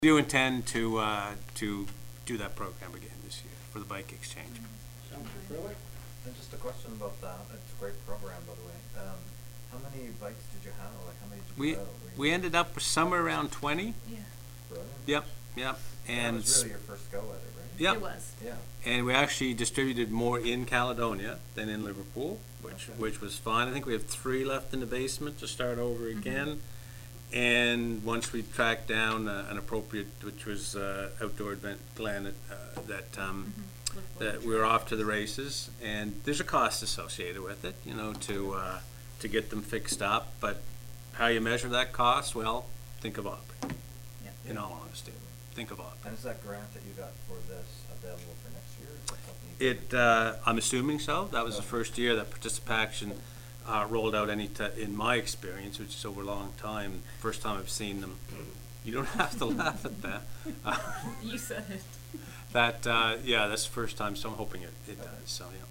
do intend to do that program again this year for the bike exchange. Really? And just a question about that. It's a great program, by the way. How many bikes did you have? Like, how many did you go? We ended up somewhere around 20. Yeah. Brilliant. Yep. And that was really your first go at it, right? Yep. It was. Yeah. And we actually distributed more in Caledonia than in Liverpool, which was fine. I think we have 3 left in the basement to start over again. And once we tracked down an appropriate, which was Outdoor Event Planet, that we were off to the races. And there's a cost associated with it, to get them fixed up. But how you measure that cost? Well, think of Aubrey. Yep. In all honesty, think of Aubrey. And is that grant that you got for this available for next year? Is that something you I'm assuming so. That was the first year that participation rolled out in my experience, which is over a long time. First time I've seen them. You don't have to laugh at that. You said it. That's the first time, so I'm hoping it does. So, yeah.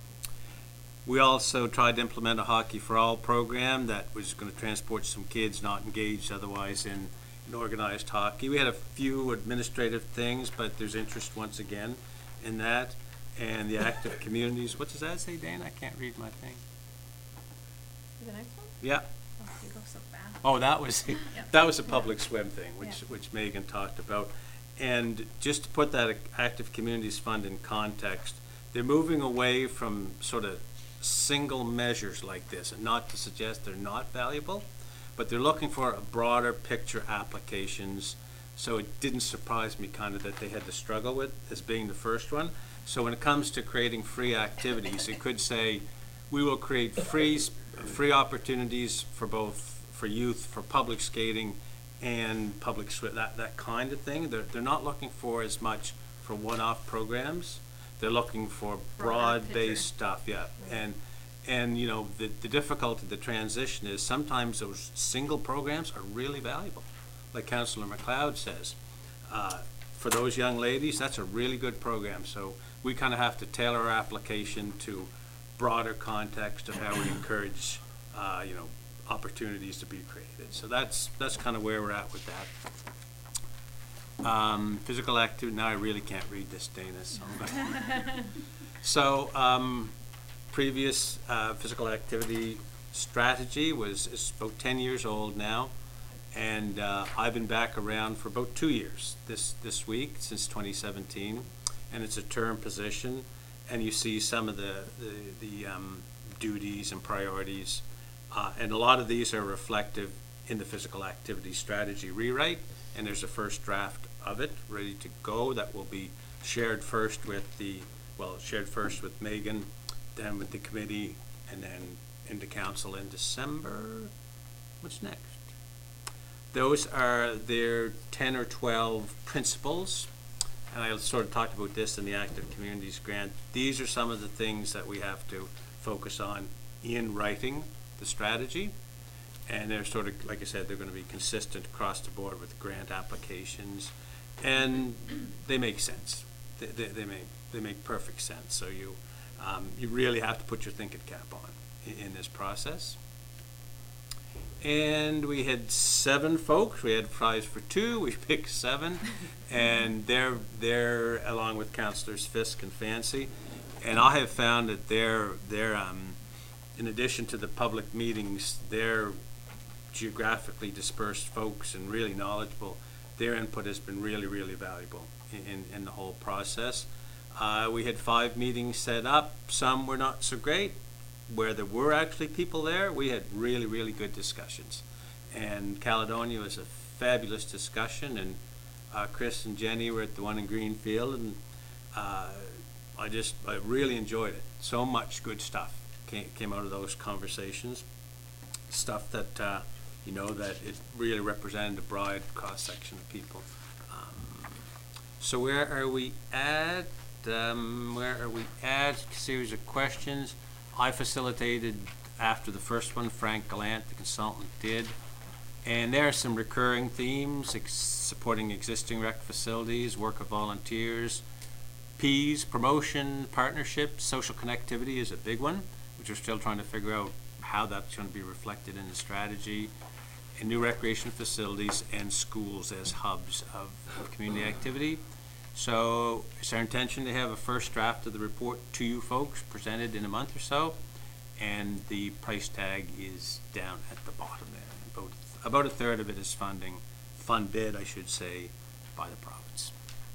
We also tried to implement a Hockey for All program that was going to transport some kids not engaged otherwise in organized hockey. We had a few administrative things, but there's interest once again in that. And the active communities. What does that say, Dan? I can't read my thing. The next one? Yeah. Oh, you go so fast. Oh, that was Yep. that was a public swim thing, Yeah. which Megan talked about. And just to put that Active Communities Fund in context, they're moving away from sort of single measures like this, and not to suggest they're not valuable, but they're looking for a broader picture applications. So it didn't surprise me kind of that they had to struggle with as being the first one. So when it comes to creating free activities, it could say, we will create free opportunities for youth, for public skating and public swim, that kind of thing. They're not looking for as much for one-off programs. They're looking for broad-based stuff, yeah. And the difficulty, the transition is sometimes those single programs are really valuable. Like Councillor McLeod says, for those young ladies, that's a really good program. So we kind of have to tailor our application to broader context of how we encourage, opportunities to be created. So that's kind of where we're at with that. Physical activity. Now I really can't read this, Dana. So previous physical activity strategy is about 10 years old now. And I've been back around for about 2 years this week, since 2017, and it's a term position. And you see some of the duties and priorities, and a lot of these are reflective in the physical activity strategy rewrite. And there's a first draft of it ready to go that will be shared first with Megan, then with the committee, and then into council in December. What's next? Those are their 10 or 12 principles, and I sort of talked about this in the Active Communities Grant. These are some of the things that we have to focus on in writing the strategy, and they're sort of, like I said, they're going to be consistent across the board with grant applications, and they make sense. They make perfect sense. So you really have to put your thinking cap on in this process. And we had 7 folks. We had prize for 2. We picked 7, and they're along with Councillors Fisk and Fancy. And I have found that they're in addition to the public meetings, they're geographically dispersed folks and really knowledgeable. Their input has been really, really valuable in the whole process. We had 5 meetings set up. Some were not so great. Where there were actually people there, we had really, really good discussions. And Caledonia was a fabulous discussion, and Chris and Jenny were at the one in Greenfield, and I really enjoyed it. So much good stuff came out of those conversations. Stuff that, that it really represented a broad cross-section of people. So where are we at? Series of questions. I facilitated after the first one. Frank Gallant, the consultant, did. And there are some recurring themes: supporting existing rec facilities, work of volunteers, P's, promotion, partnerships, social connectivity is a big one, which we're still trying to figure out how that's going to be reflected in the strategy. and new recreation facilities and schools as hubs of community activity. So it's our intention to have a first draft of the report to you folks presented in a month or so, and the price tag is down at the bottom there. About a third of it is funded, I should say, by the province.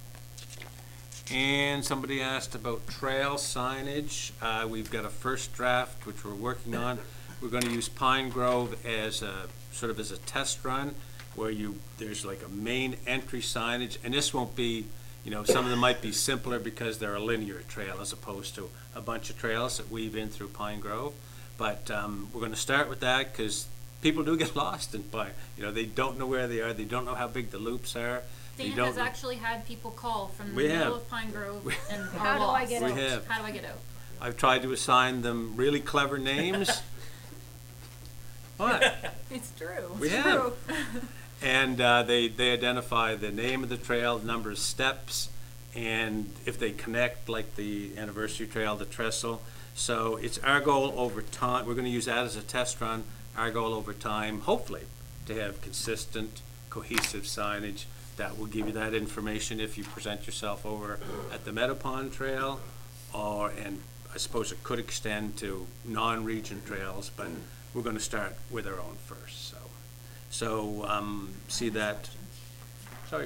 And somebody asked about trail signage. We've got a first draft which we're working on. We're going to use Pine Grove as a sort of as a test run, where there's like a main entry signage, and this won't be, you know, some of them might be simpler because they're a linear trail as opposed to a bunch of trails that weave in through Pine Grove. But we're going to start with that because people do get lost in Pine. You know, they don't know where they are. They don't know how big the loops are. Dana has actually had people call from the We middle have. of Pine Grove and are How do I lost. get We out? have. How do I get out? I've tried to assign them really clever names. What? It's true. We have. And they identify the name of the trail, the number of steps, and if they connect, like the anniversary trail, the trestle. So it's our goal over time, we're going to use that as a test run, our goal over time, hopefully, to have consistent, cohesive signage that will give you that information if you present yourself over at the Meadow Pond Trail, and I suppose it could extend to non-region trails, but we're going to start with our own first, so. See that, sorry.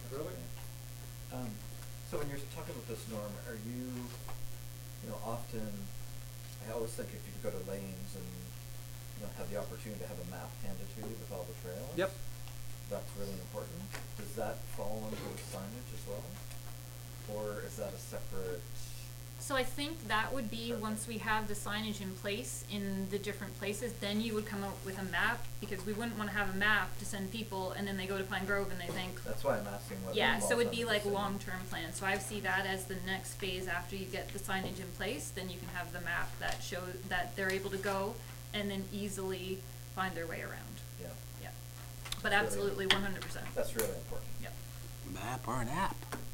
So when you're talking about this, Norm, are you know, often, I always think if you go to lanes and, you know, have the opportunity to have a map handed to you with all the trails. Yep. That's really important. Does that fall under the signage as well? Or is that a separate? So I think that would be, once we have the signage in place in the different places, then you would come out with a map, because we wouldn't want to have a map to send people and then they go to Pine Grove and they think, That's why I'm asking whether. yeah, it so falls it'd be under like the same- long-term plan. So I see that as the next phase after you get the signage in place, then you can have the map that shows that they're able to go and then easily find their way around. Yeah, Yeah. But Really? absolutely 100%. that's really important. Yep. Map or an app?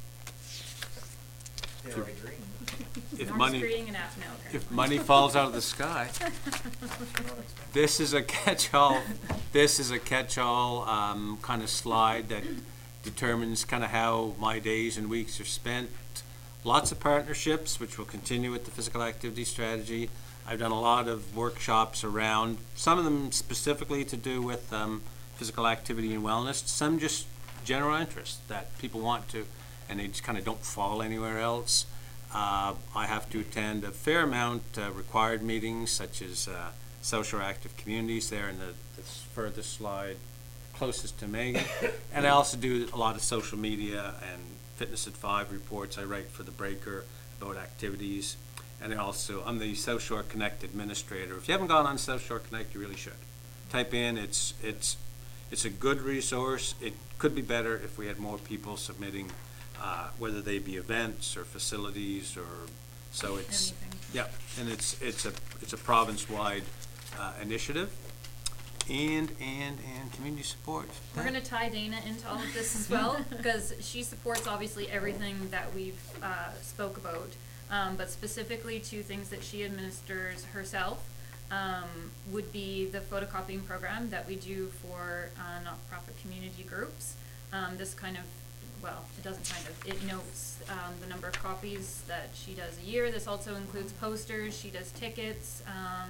Yeah, Sure. I agree. If Norm's money, creating an app now, apparently. if money falls out of the sky, this is a catch-all, kind of slide that determines kind of how my days and weeks are spent. Lots of partnerships, which will continue with the physical activity strategy. I've done a lot of workshops around, some of them specifically to do with physical activity and wellness, some just general interest that people want to, and they just kind of don't fall anywhere else. I have to attend a fair amount required meetings, such as social active communities there in the furthest slide closest to Megan. And I also do a lot of social media and Fitness at 5 reports. I write for the Breaker about activities. And I'm the South Shore Connect administrator. If you haven't gone on South Shore Connect, you really should. Type in, it's a good resource. It could be better if we had more people submitting, whether they be events or facilities or, so it's, Anything. yeah, and it's a province-wide initiative. And community support. We're gonna tie Dana into all of this as well, because she supports obviously everything that we've spoke about, but specifically two things that she administers herself would be the photocopying program that we do for not-for-profit community groups. This kind of, well, it doesn't kind of, it notes the number of copies that she does a year. This also includes posters, she does tickets,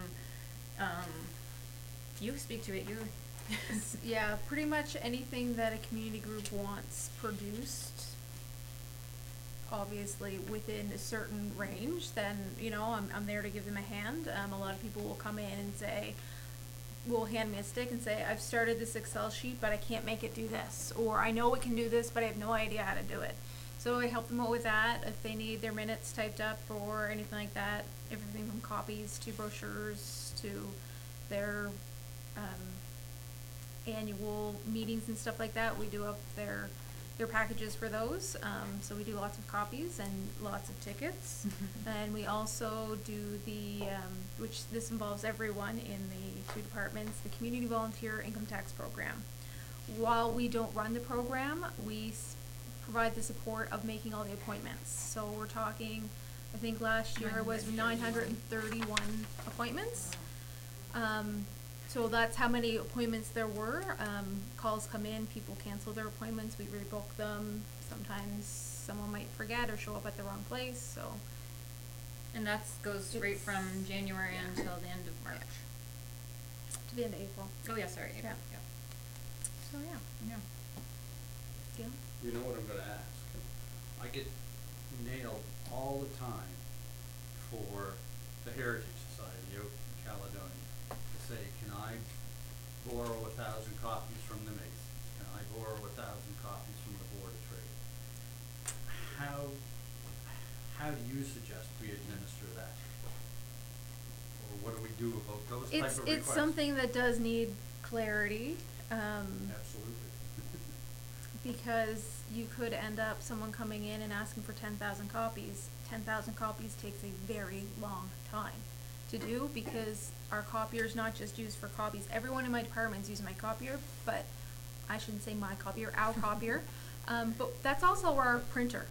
you speak to it, you. Yeah, pretty much anything that a community group wants produced, obviously within a certain range, then, you know, I'm there to give them a hand. A lot of people will come in and say, will hand me a stick and say, I've started this Excel sheet, but I can't make it do this. Or I know it can do this, but I have no idea how to do it. So I help them out with that. If they need their minutes typed up or anything like that, everything from copies to brochures to their annual meetings and stuff like that, we do up their packages for those. So we do lots of copies and lots of tickets. And we also do the, which this involves everyone in the two departments, the Community Volunteer Income Tax Program. While we don't run the program, we provide the support of making all the appointments. So we're talking, I think last year was 931 appointments. So that's how many appointments there were. Calls come in, people cancel their appointments, we rebook them. Sometimes someone might forget or show up at the wrong place, so. And that goes right It's- from January yeah. until the end of March. To the end of April. Oh, yeah, sorry, April, Yeah. yeah. So, yeah. Yeah. Gail? You know what I'm gonna ask? I get nailed all the time for the Heritage Society out in Caledonia to say, can I borrow 1,000 copies from the Masons? Can I borrow 1,000 copies from the Board of Trade? How do you suggest we administer that? Or what do we do about those type of requests? It's something that does need clarity, Absolutely. because you could end up someone coming in and asking for 10,000 copies. 10,000 copies takes a very long time to do, because our copier is not just used for copies. Everyone in my department is using my copier, but I shouldn't say my copier, our copier. But that's also our printer.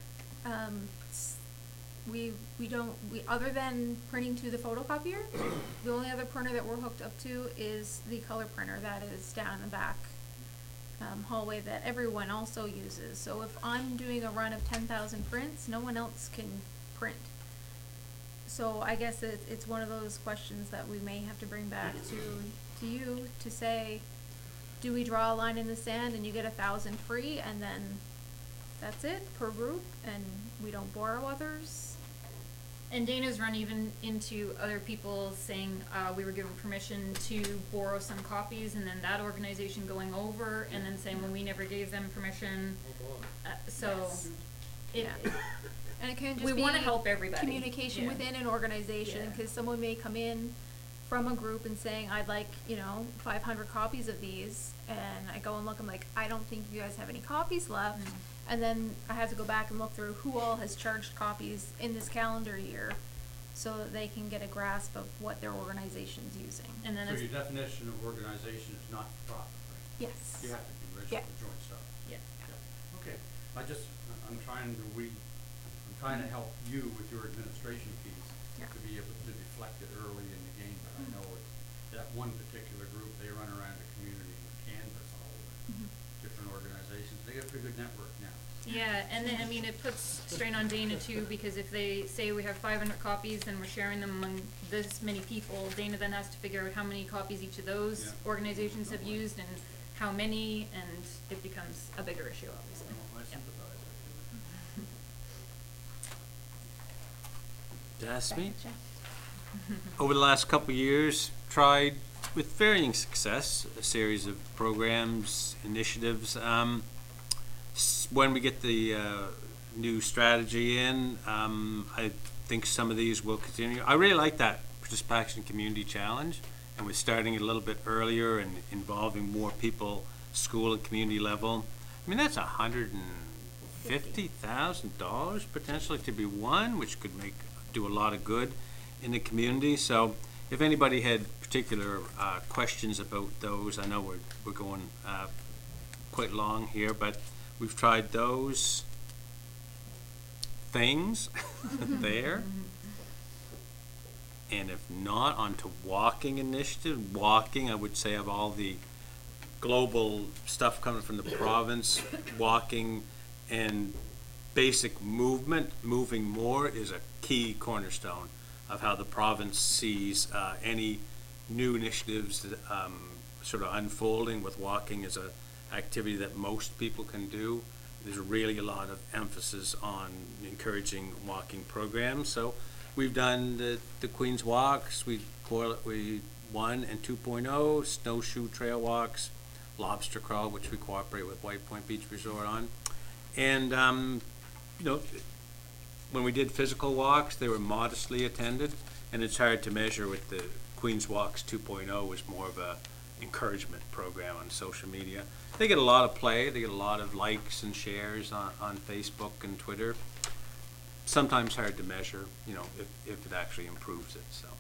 We other than printing to the photocopier, the only other printer that we're hooked up to is the color printer that is down in the back hallway that everyone also uses. So if I'm doing a run of 10,000 prints, no one else can print. So I guess it's one of those questions that we may have to bring back to you to say, do we draw a line in the sand and you get 1,000 free, and then that's it per group, and we don't borrow others? And Dana's run even into other people saying, we were given permission to borrow some copies, and then that organization going over, and then saying, well, we never gave them permission. So, it, Yeah. And it can just we be wanna help everybody. communication Yeah. within an organization, Yeah. cause someone may come in from a group and saying, I'd like, 500 copies of these, and I go and look, I'm like, I don't think you guys have any copies left. Mm. And then I have to go back and look through who all has charged copies in this calendar year, so that they can get a grasp of what their organization's using. and then So it's, your definition of organization is not for profit, right? Yes. You have to be registered Yeah. with joint stock. yeah. Okay, I'm trying to help you with your administration fees Yeah. to be able to deflect it early in the game, but I know it's that one particular group, they run around the community and canvas all the different organizations. They got a pretty good network now. Yeah, and then, I mean, it puts strain on Dana too, because if they say we have 500 copies and we're sharing them among this many people, Dana then has to figure out how many copies each of those Yeah. organizations have used and how many, and it becomes a bigger issue, obviously. No, I Yeah. sympathize. To ask me? Gotcha. Over the last couple of years, tried with varying success a series of programs, initiatives. When we get the new strategy in, I think some of these will continue. I really like that Participation Community Challenge, and we're starting it a little bit earlier and involving more people, school and community level. I mean, that's $150,000 potentially to be won, which could do a lot of good in the community. So if anybody had particular questions about those, I know we're going quite long here, but we've tried those things there. And if not, onto walking initiative. Walking, I would say, of all the global stuff coming from the province, walking and basic movement, moving more, is a key cornerstone of how the province sees any new initiatives sort of unfolding. With walking as a activity that most people can do. There's really a lot of emphasis on encouraging walking programs. So we've done the Queen's Walks, we 1 and 2.0, snowshoe trail walks, lobster crawl, which we cooperate with White Point Beach Resort on. And, when we did physical walks, they were modestly attended, and it's hard to measure with the Queen's Walks 2.0 was more of a encouragement program on social media. They get a lot of play, they get a lot of likes and shares on Facebook and Twitter. Sometimes hard to measure, if it actually improves it, so.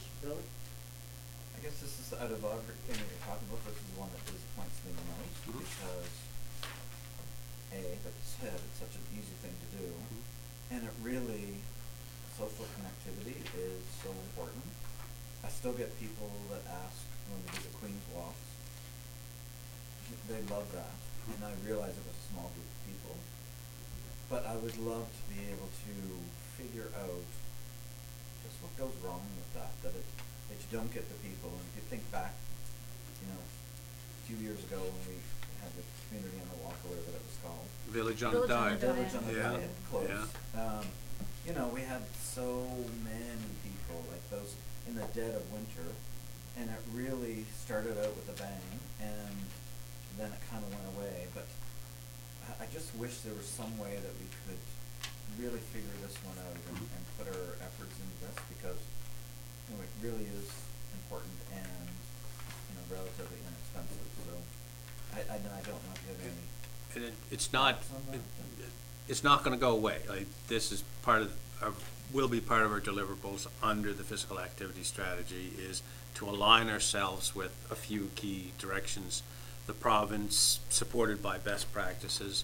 I guess this is out of everything that you're talking about, this is the one that disappoints me the most, Mhm. because like you said, it's such an easy thing to do, and it really, social connectivity is so important. I still get people that ask, when we did the Queen's Walks. They loved that, and I realized it was a small group of people. But I would love to be able to figure out just what goes wrong with that, that you don't get the people. And if you think back, a few years ago when we had the Community on the Walk, or whatever that was called. Village on a Village on a Dive. Dive. Village on the Yeah, Dive closed. yeah. We had so many people, like those in the dead of winter, and it really started out with a bang, and then it kind of went away. But I just wish there was some way that we could really figure this one out and put our efforts into this, because it really is important and relatively inexpensive. So I don't know if you have any. And it's not, thoughts on that? it's not gonna go away. Like, this is part of, will be part of our deliverables under the fiscal activity strategy, is to align ourselves with a few key directions. The province, supported by best practices.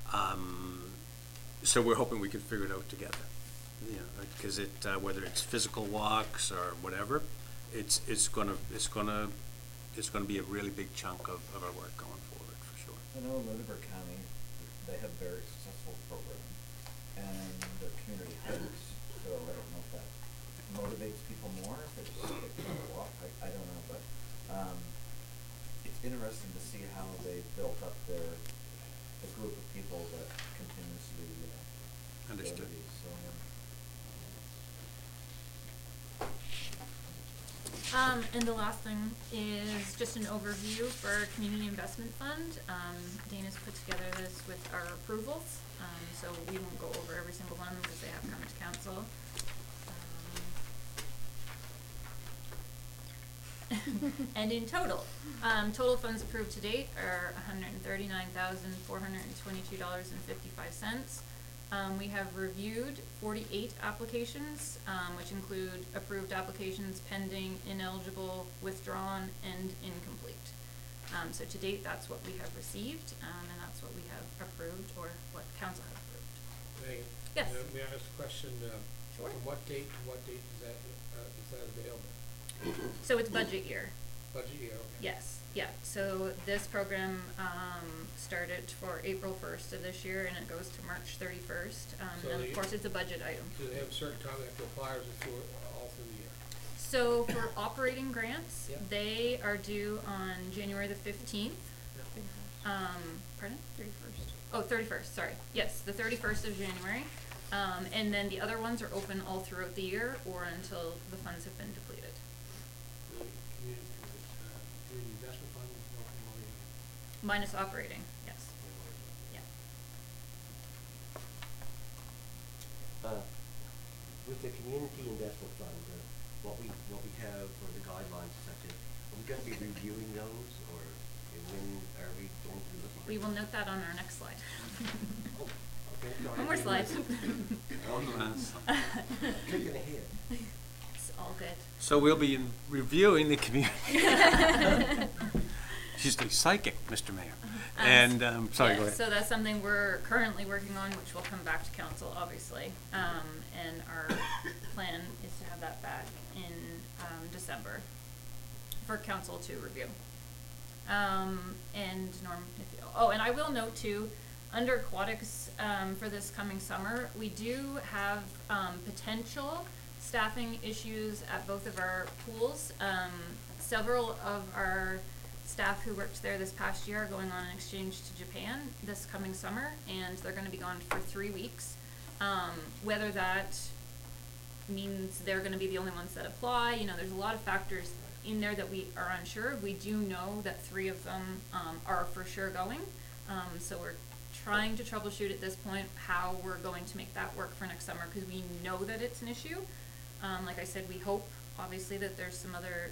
So we're hoping we can figure it out together. Because whether it's physical walks or whatever, it's gonna be a really big chunk of our work going forward, for sure. I know in Lunenburg County, they have a very successful program, and the community hikes, so I don't know if that motivates people more, if they just walk, I don't know, but, it's interesting to see how they built up the group of people that continuously, Understood. go to these, so, And the last thing is just an overview for our Community Investment Fund. Dana's put together this with our approvals, so we won't go over every single one because they have come to council. And in total funds approved to date are $139,422.55. We have reviewed 48 applications, which include approved applications pending, ineligible, withdrawn, and incomplete. So to date, that's what we have received, and that's what we have approved, or what council have approved. Megan? Yes. May I ask a question? Sure. From what date to what date is that available? So it's budget year. Budget year, okay. Yes, yeah, so this program, started for April 1st of this year, and it goes to March 31st, So and they- of course, it's a budget item. Do they have a certain time they have to apply, or is it all through the year? So for operating grants, Yep. they are due on January the 15th. Pardon? 31st. Oh, 31st, sorry. Yes, the 31st of January. And then the other ones are open all throughout the year or until the funds have been depleted. The community investment fund is open all year? Minus operating, yes. Yeah. With the community investment fund, what we have for the guidelines, such as, are we going to be reviewing those, or when are we going to be looking? We will note that on our next slide. Oh, okay, sorry. One more slide. Clicking ahead. It's all good. So we'll be reviewing the community. She's the psychic, Mr. Mayor. And, sorry, Yeah, go ahead. So that's something we're currently working on, which will come back to council, obviously. And our plan is to have that back in, December for council to review. And Norm, and I will note too, under aquatics, for this coming summer, we do have, potential staffing issues at both of our pools. Several of our staff who worked there this past year are going on an exchange to Japan this coming summer, and they're gonna be gone for 3 weeks. Whether that means they're gonna be the only ones that apply, there's a lot of factors in there that we are unsure of. We do know that 3 of them, are for sure going. So we're trying to troubleshoot at this point how we're going to make that work for next summer, because we know that it's an issue. Like I said, we hope, obviously, that there's some other,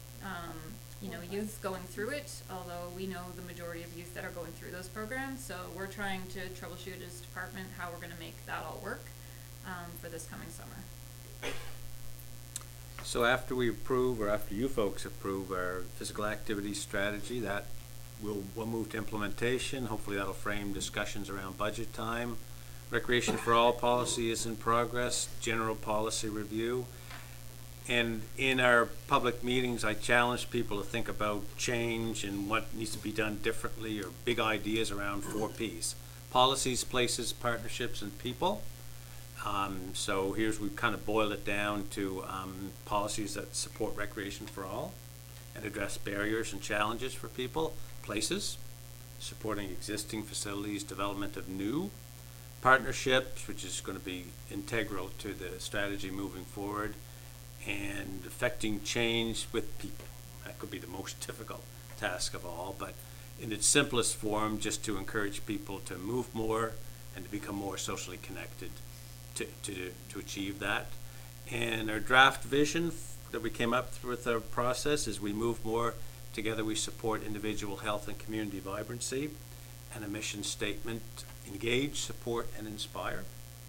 youth going through it, although we know the majority of youth that are going through those programs. So we're trying to troubleshoot as a department how we're gonna make that all work, for this coming summer. So after we approve, or after you folks approve our physical activity strategy, that we'll move to implementation. Hopefully that'll frame discussions around budget time. Recreation for All policy is in progress, general policy review. And in our public meetings, I challenge people to think about change and what needs to be done differently, or big ideas around 4 Ps: policies, places, partnerships, and people. So here's, we've kind of boiled it down to policies that support recreation for all and address barriers and challenges for people. Places, supporting existing facilities, development of new. Partnerships, which is going to be integral to the strategy moving forward. And affecting change with people. That could be the most difficult task of all, but in its simplest form, just to encourage people to move more and to become more socially connected to achieve that. And our draft vision that we came up with our process is: we move more together, we support individual health and community vibrancy. And a mission statement: engage, support, and inspire.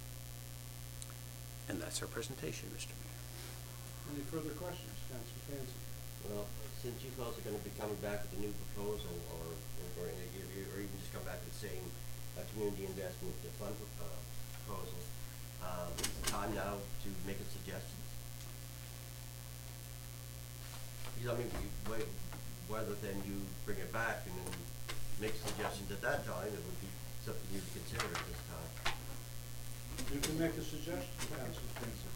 And that's our presentation, Mr. Mayor. Any further questions, Councilor Fancy? Well, since you folks are gonna be coming back with a new proposal, or even just come back with the same, community investment fund, proposal, is it time now to make a suggestion? Because, I mean, whether then you bring it back and then make suggestions at that time, it would be something you would consider at this time. You can make a suggestion, Councilor Fancy.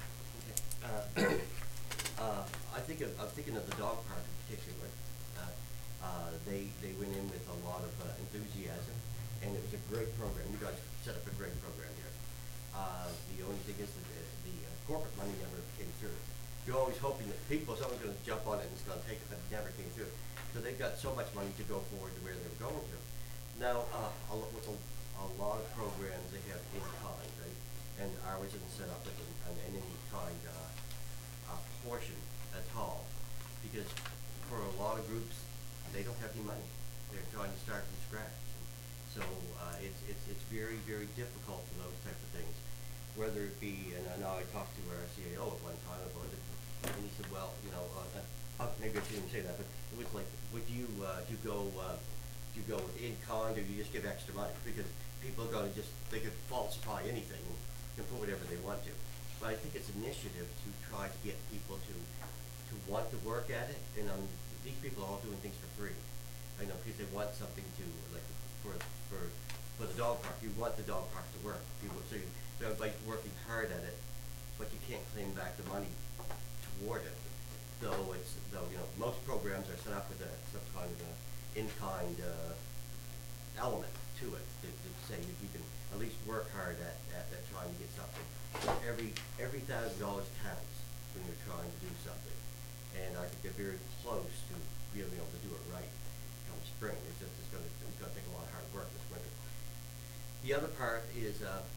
I'm thinking of the dog park in particular. They went in with a lot of enthusiasm, and it was a great program. You guys set up a great program here. The only thing is that the corporate money never came through. You're always hoping that someone's going to jump on it and it's going to take it, but it never came through. So they've got so much money to go forward to where they were going to. Now, with a lot of programs, they have in kind, right? And ours isn't set up with an any kind portion at all, because for a lot of groups, they don't have any money. They're trying to start from scratch. So it's very, very difficult for those types of things. Whether it be, and I know I talked to our CAO at one time about it, and he said, well, you know, maybe I shouldn't say that, but it was like, would you go in kind, or you just give extra money? Because people are going to they could falsify anything and put whatever they want to. But I think it's initiative to try to get people to want to work at it, and these people are all doing things for free. I know, because they want something to, like, for the dog park, you want the dog park to work. So everybody's working hard at it, but you can't claim back the money toward it. Though you know, most programs are set up with some kind of in-kind element to it, to say that you can at least work hard at trying to get something. Every $1,000 counts when you're trying to do something, and I think they're very close to being able to do it right come spring. It's going to take a lot of hard work this winter. The other part is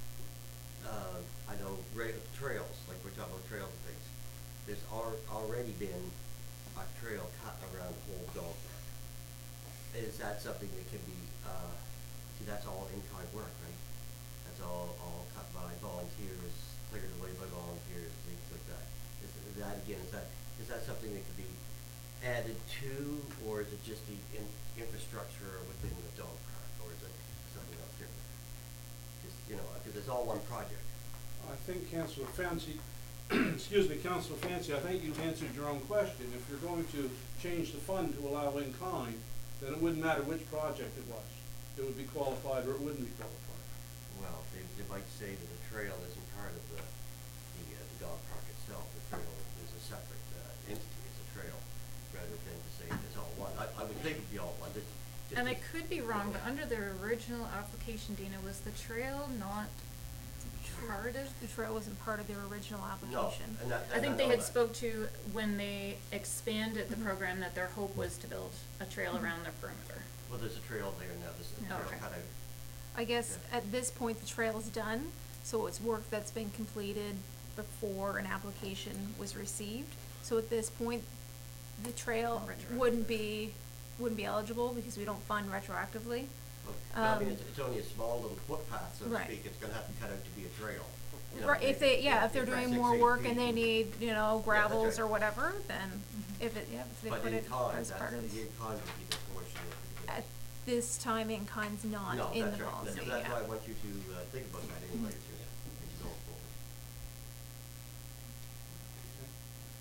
I know trails, like we're talking about trails and things. There's already been a trail cut around the whole dog park. Is that something that can be, see, that's all in-kind work, right? That's all cut by volunteers, cleared away by volunteers, things like that. Is that something that could be added to, or is it just the infrastructure within the dog park, or is it something else different? Just, you know, because it's all one project. I think Councilor Fancy, excuse me, Councilor Fancy, I think you've answered your own question. If you're going to change the fund to allow in kind, then it wouldn't matter which project it was. It would be qualified or it wouldn't be qualified. Well, they might say that the trail isn't part of the dog park itself. The trail is a separate entity. It's a trail, rather than to say it's all one. I would think it'd be all one. And I could be wrong, but under their original application, Dina, was the trail not part of? The trail wasn't part of their original application. No, I think they had spoke to, when they expanded the program, that their hope was to build a trail around their perimeter. Well, there's a trail there now. There's a trail Okay. cut out. I guess Yeah. at this point, the trail is done, so it's work that's been completed before an application was received. So at this point, the trail Retroactive. wouldn't be eligible because we don't fund retroactively. I mean, it's only a small little footpath, so to Right. speak. It's going to have to cut out to be a trail. You know, Right, if they're yeah, doing 6, more 8 work feet. and they need, that's gravels right. or whatever, then if they But put in it kind, as part of. the in kind would be the portion that. At this time, in kind's not No, in the that's right. policy, That's yeah. why I want you to think about that anyway, as you go forward. Okay. Any other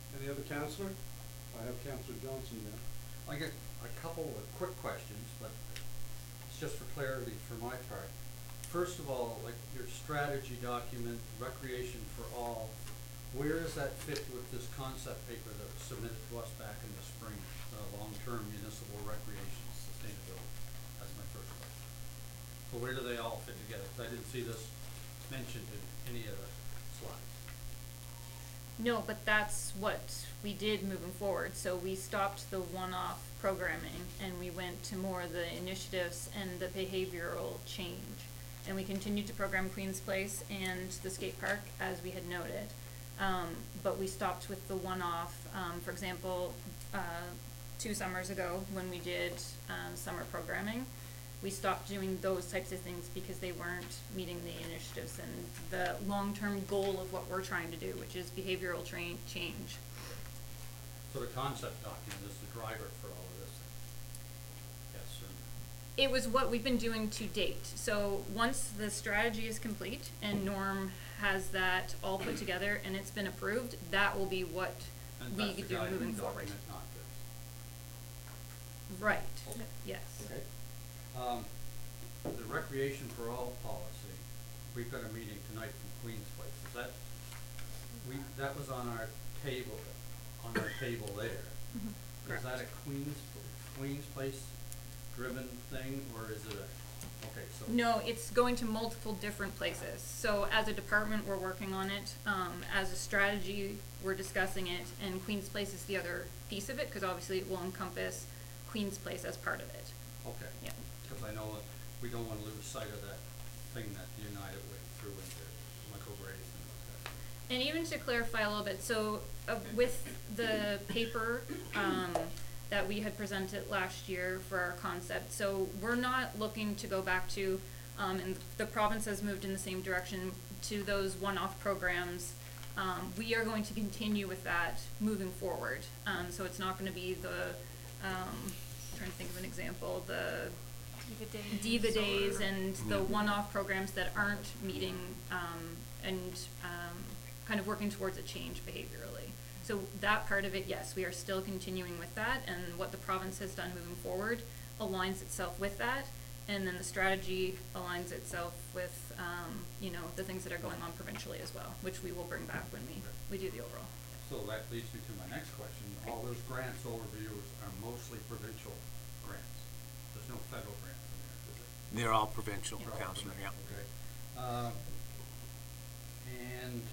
Councillor? I have Councillor Johnson there. I get a couple of quick questions, but it's just for clarity for my part. First of all, like your strategy document, recreation for all, where does that fit with this concept paper that was submitted to us back in the spring, long-term municipal recreation sustainability? That's my first question. So where do they all fit together? 'Cause I didn't see this mentioned in any of the slides. No, but that's what we did moving forward. So we stopped the one-off programming and we went to more of the initiatives and the behavioral change. And we continued to program Queen's Place and the skate park as we had noted. But we stopped with the one-off, for example, 2 summers ago when we did summer programming, we stopped doing those types of things because they weren't meeting the initiatives and the long-term goal of what we're trying to do, which is behavioral change. So the concept document is the driver for all of this? Yes, and It was what we've been doing to date. So once the strategy is complete and Norm has that all put together and it's been approved, that will be what and we that's the do guiding moving forward. document, not this. Right, Okay. yes. Okay. The recreation for all policy, we've got a meeting tonight from Queen's Place, is that, that was on our table there. Is that a Queen's Place driven thing, or is it a, okay, so. No, it's going to multiple different places. So as a department, we're working on it. As a strategy, we're discussing it, and Queen's Place is the other piece of it, because obviously it will encompass Queen's Place as part of it. Okay. Yeah. Because I know that we don't want to lose sight of that thing that United went through into Michael Graves and that. And even to clarify a little bit, so with the paper that we had presented last year for our concept, so we're not looking to go back to, and the province has moved in the same direction, to those one-off programs. We are going to continue with that moving forward. So it's not going to be the, trying to think of an example, the Diva Days and the one-off programs that aren't meeting and kind of working towards a change behaviorally. So that part of it, yes, we are still continuing with that, and what the province has done moving forward aligns itself with that, and then the strategy aligns itself with, you know, the things that are going on provincially as well, which we will bring back when we do the overall. So that leads me to my next question. All those grants overviews are mostly provincial grants. There's no federal grants in there, is there? They're all provincial, They're all Councillor, yeah. provincial, okay. And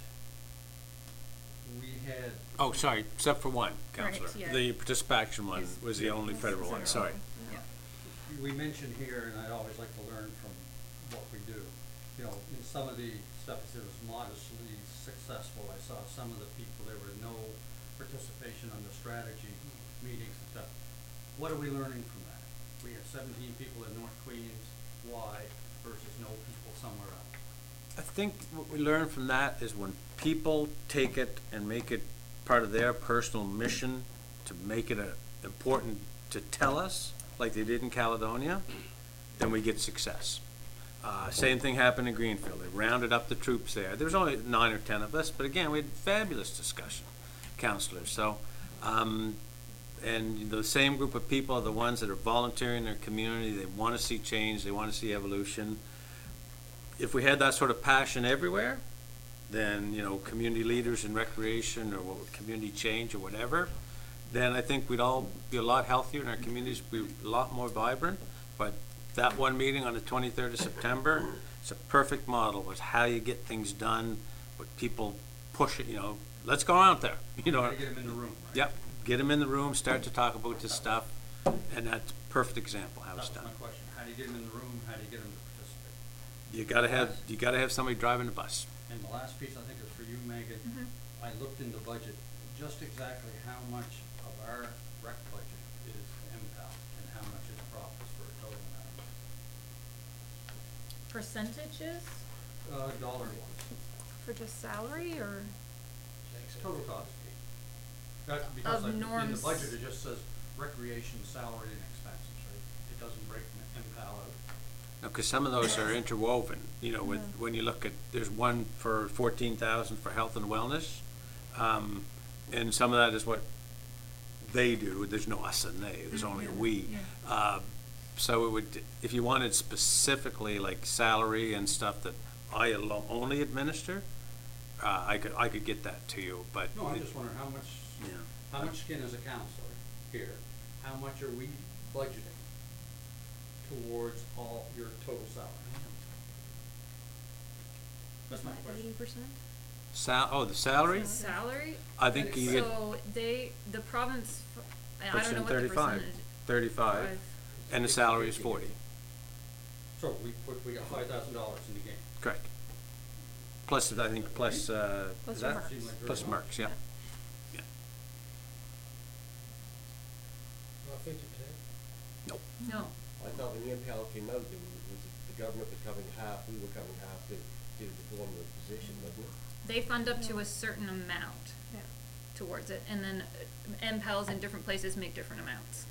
we had. Oh, sorry, except for one, Right, Councillor. yeah. The participation one was the only federal one, sorry. Yeah. We mentioned here, and I'd always like to learn from what we do. You know, in some of the stuff it was modestly successful. I saw some of the people, there were no participation on the strategy meetings and stuff. What are we learning from that? We have 17 people in North Queens. Why versus no people somewhere else? I think what we learn from that is when people take it and make it part of their personal mission to make it important to tell us, like they did in Caledonia, then we get success. Same thing happened in Greenfield. They rounded up the troops there. There was only 9 or 10 of us, but again, we had fabulous discussion, councillors. So, and the same group of people are the ones that are volunteering in their community. They want to see change. They want to see evolution. If we had that sort of passion everywhere, then, you know, community leaders in recreation or community change or whatever, then I think we'd all be a lot healthier and our communities would be a lot more vibrant. But that one meeting on the 23rd of September, it's a perfect model of how you get things done, what people push it, you know, let's go out there, you know. Gotta get them in the room, right? Yep, get them in the room, start to talk about this stuff, and that's a perfect example how it's That done. was my question. How do you get them in the room? How do you get them to participate? You gotta have somebody driving the bus. And the last piece, I think, is for you, Megan. I looked in the budget, just exactly how much of our rec budget is MPAL and how much is profits for a total amount of money. Percentages? Dollar-wise, For just salary or? total cost. That's because Of in the Norm's- budget, it just says recreation, salary, and expenses, right? It doesn't break MPAL out. No, because some of those are interwoven, you know, with, when you look at, there's one for 14,000 for health and wellness. and some of that is what they do. There's no us and they, there's only a we. So it would, if you wanted specifically like salary and stuff that I only administer, I could get that to you, but. No, I'm just wondering how much, Yeah. how much skin as a counselor here, how much are we budgeting towards all your total salary? That's my question. 80%? The salary? Salary? I think you get, So the province, I puts don't know in what the 35. percentage. 35, and the salary is 40. So we got $5,000 in the game. Correct. Plus, I think, plus, Plus is your that? marks. Seems like very Plus low. marks, yeah. Yeah. Nope. No, I thought when the MPL came out, it was the government was covering half, we were covering half to perform the position, wasn't it? they fund up to a certain amount Yeah. towards it, and then MPELs in different places make different amounts.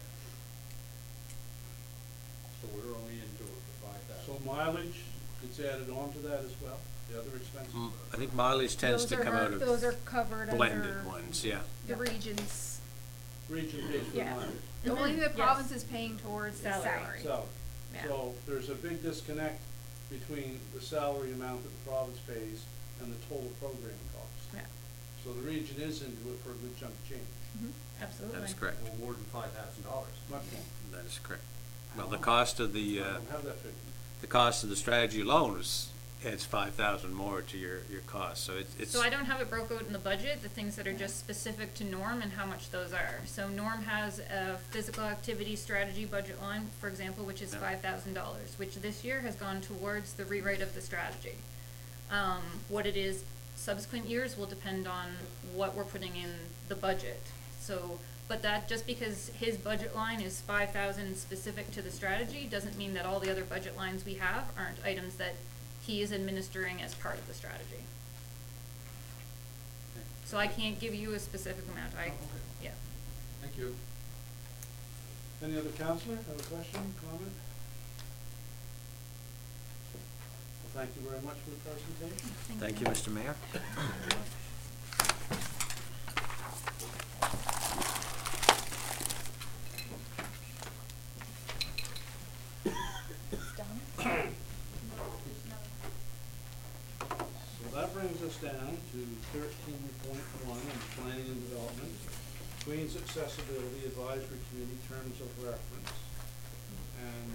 So we're only into it for So 5,000. mileage gets added on to that as well, the other expenses? I think mileage tends Those to are come out of those are covered under blended ones, yeah. the regions. Region pays for Yeah. mileage. The only thing the Yes. province is paying towards is Salary. salary. So, Yeah. so there's a big disconnect between the salary amount that the province pays and the total program cost. Yeah. So the region is into it for a good chunk of change, Absolutely. That is correct. Well, more than $5,000. much more. That is correct. Well, the cost of the, I don't have that figure. the cost of the strategy alone adds 5,000 more to your cost, so it's. So I don't have it broke out in the budget, the things that are just specific to Norm and how much those are. So Norm has a physical activity strategy budget line, for example, which is Yeah. $5,000, which this year has gone towards the rewrite of the strategy. What it is subsequent years will depend on what we're putting in the budget. So, but that, just because his budget line is 5,000 specific to the strategy, doesn't mean that all the other budget lines we have aren't items that he is administering as part of the strategy. Okay. So I can't give you a specific amount, Oh, okay. yeah. Thank you. Any other counselor have a question, comment? Well, thank you very much for the presentation. Thank you, Mr. Mayor. So that brings us down to 13.1 on planning and development, Queens Accessibility Advisory Committee Terms of Reference. And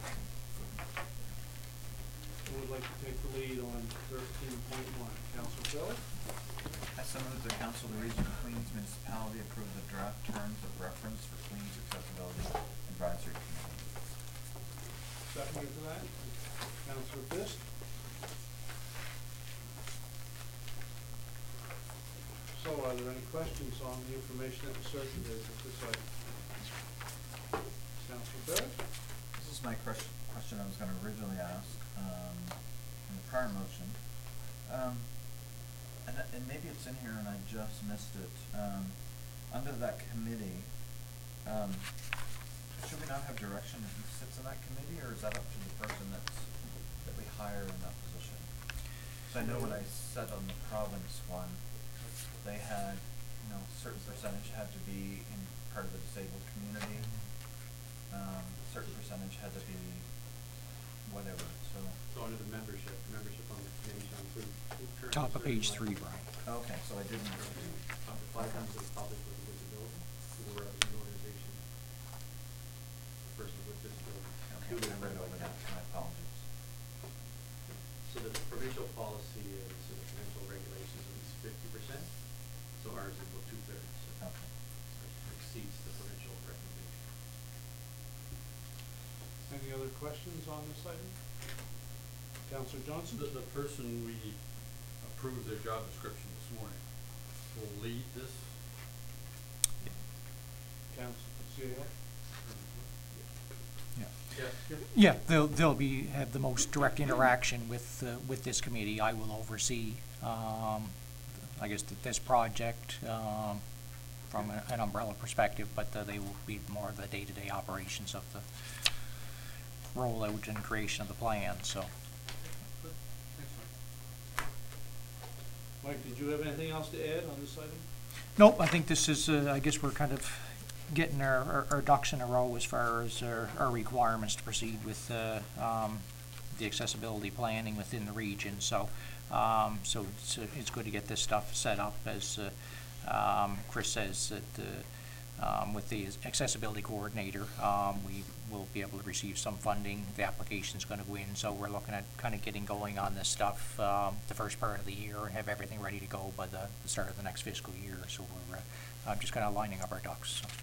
who would like to take the lead on 13.1? Councilor Phil? I so move the Council of the Region of Queens Municipality approve the draft terms of reference for Queens Accessibility Advisory Committee. Second to that, Councilor Fisk. So are there any questions on the information that was circulated at this item? Councilor Barrett? This is my question I was gonna originally ask, in the prior motion. And maybe it's in here and I just missed it. Under that committee, should we not have direction if he sits in that committee, or is that up to the person that we hire in that position? So I know when I said on the province one, they had, certain percentage had to be in part of the disabled community. Certain percentage had to be whatever, so. So under the membership on the committee shall include current Top of page certain 3, Brian. Okay, so I didn't. Up to 5 members of the public with a disability who will represent the organization. A person with disability. Okay, I read over that, my apologies. So the provincial policy is, the provincial regulations at least 50%, so ours is about 2/3. So Okay. it exceeds the provincial recommendation. Any other questions on this item? Councilor Johnson? The person we approved their job description this morning will lead this? Councilor CAO? Yeah. Yeah. Yeah, they'll have the most direct interaction with this committee. I will oversee, I guess, this project, from an umbrella perspective, but they will be more of the day-to-day operations of the rollout and creation of the plan, so. Good. Thanks, Mike. Mike, did you have anything else to add on this item? Nope, I think this is, I guess we're kind of getting our ducks in a row as far as our requirements to proceed with the accessibility planning within the region. So, so it's good to get this stuff set up, as Chris says, that with the accessibility coordinator, we will be able to receive some funding. The application's going to go in, so we're looking at kind of getting going on this stuff the first part of the year and have everything ready to go by the start of the next fiscal year. So we're just kind of lining up our ducks. So.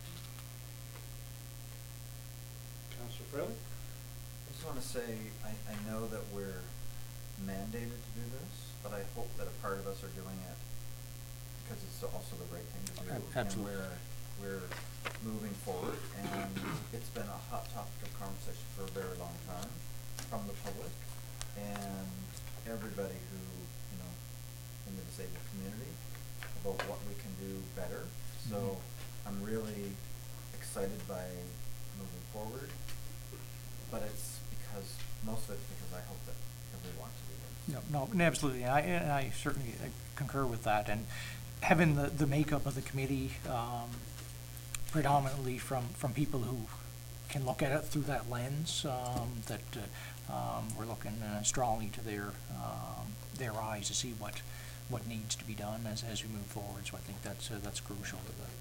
Councillor Fraley? I just want to say, I know that we're mandated to do this, but I hope that a part of us are doing it because it's also the right thing to do. Absolutely. And we're moving forward, and it's been a hot topic of conversation for a very long time from the public and everybody who, you know, in the disabled community about what we can do better. So I'm really excited by moving forward, but it's because, most of it's because I hope that we want to do this. No, absolutely. I certainly concur with that. And having the makeup of the committee predominantly from people who can look at it through that lens, that we're looking strongly to their eyes to see what needs to be done as we move forward. So I think that's crucial to the.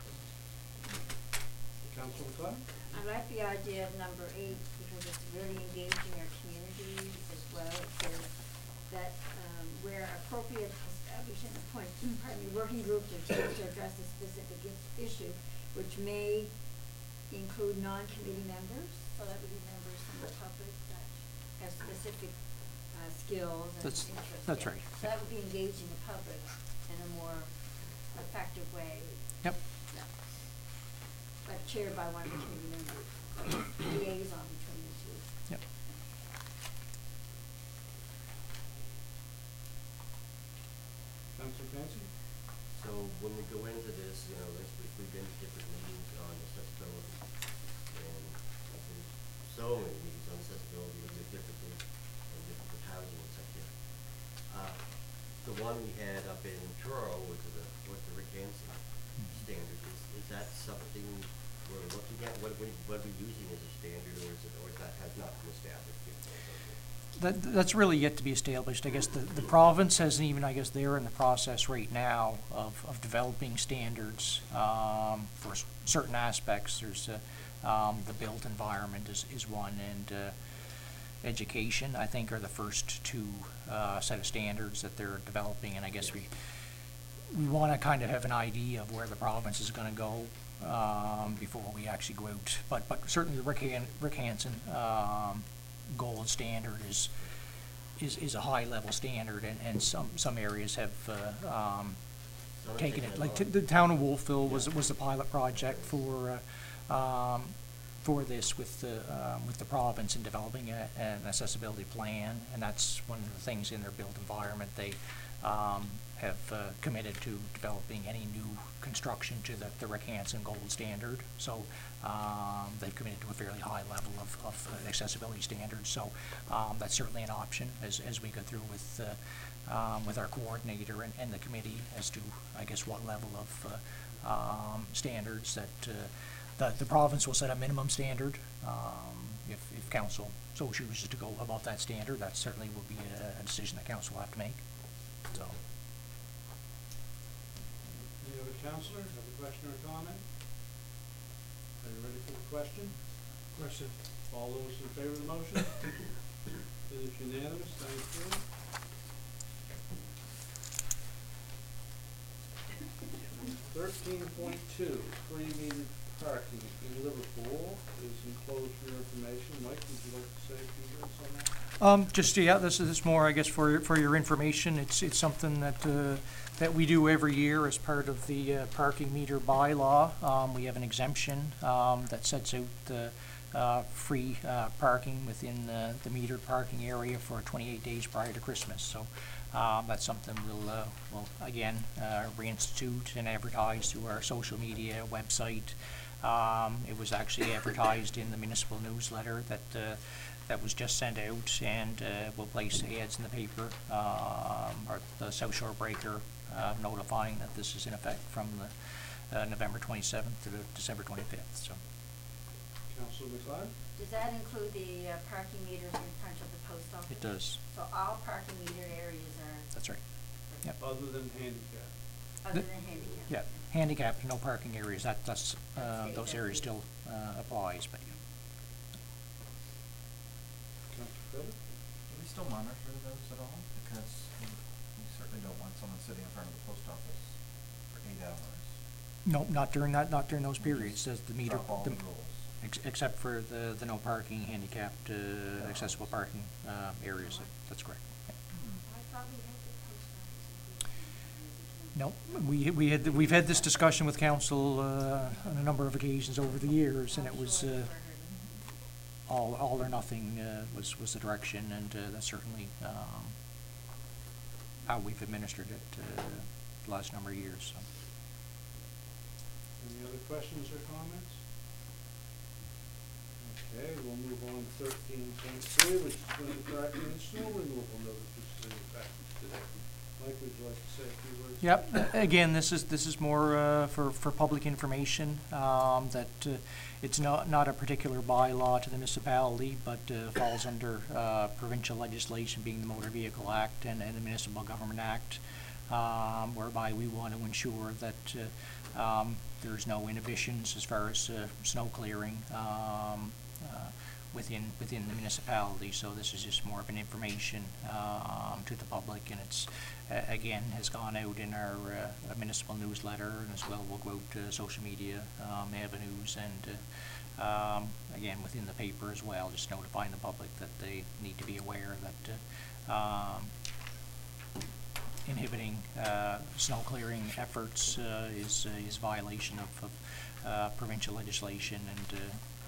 Councillor McLeod? I like the idea of number 8 because it's really engaging our community as well. It says that where appropriate, establish and appoint, working groups or teams to address a specific issue, which may include non-committee members, so that would be members from the public that have specific skills and interests. That's right. So that would be engaging the public in a more effective way. Yep. Yeah. But chaired by one of the committee members, liaison between the two. Yep. Councillor Fancy? So when we go into this, you know, we've been to different meetings on accessibility, and I've been so many meetings on accessibility with different things, and different with housing and such. The one we had up in Truro was the Rick Hansen standard. Is that something we're looking at? What are we using as a standard, or is that has not been established yet? That's really yet to be established. I guess the province hasn't even, I guess they're in the process right now of developing standards for certain aspects. There's the built environment is one, and education, I think, are the first two set of standards that they're developing. And I guess we want to kind of have an idea of where the province is going to go before we actually go out. But certainly Rick Hansen gold standard is a high level standard, and some areas have taken it. Like the town of Wolfville was a pilot project for this with the province in developing an accessibility plan, and that's one of the things in their built environment. They have committed to developing any new construction to the Rick Hansen gold standard. So they've committed to a fairly high level of accessibility standards. So that's certainly an option as we go through with our coordinator and the committee as to, I guess, what level of standards that the province will set a minimum standard. If council so chooses to go above that standard, that certainly will be a decision that council will have to make. So. Any other councillor have a question or a comment? Are you ready for the question? Question. All those in favor of the motion? It is unanimous. Thank you. .2, free metered parking in Liverpool is enclosed for your information. Mike, would you like to say a few words on that? Just yeah, this is more, I guess, for your information. It's something that we do every year as part of the parking meter bylaw. We have an exemption that sets out free parking within the metered parking area for 28 days prior to Christmas. So that's something we'll again reinstitute and advertise through our social media website. It was actually advertised in the municipal newsletter that that was just sent out, and we'll place ads in the paper, or the South Shore Breaker, notifying that this is in effect from the November 27th to the December 25th. So Councillor McLeod? Does that include the parking meters in front of the post office? it does. So all parking meter areas are, That's right. Yep. Other than handicap. other than handicap? Yeah. Handicap, no parking areas. That's That those stays areas that way. still applies, but yeah. Councillor Crowder? Do we still monitor those at all? Because we certainly don't want someone sitting in front of the post office for 8 hours. No, not during those periods. Says the meter. Drop all the- the rules. Except for the no parking, handicapped, accessible parking areas. That's correct. Yeah. I thought we had the post office. No, we've had this discussion with council on a number of occasions over the years, and it was all or nothing was the direction, and that's certainly how we've administered it the last number of years. So. Any other questions or comments? Okay, we'll move on to 13.3, which is going to parking and snow removal notices in the package today. Mike, would you like to say a few words? Yep. Again, this is more for public information. That it's not a particular bylaw to the municipality, but falls under provincial legislation, being the Motor Vehicle Act and the Municipal Government Act, whereby we want to ensure that there's no inhibitions as far as snow clearing within the municipality. So this is just more of an information to the public, and it's again has gone out in our municipal newsletter, and as well will go out to social media avenues, and again within the paper as well, just notifying the public that they need to be aware that inhibiting snow clearing efforts is violation of provincial legislation. And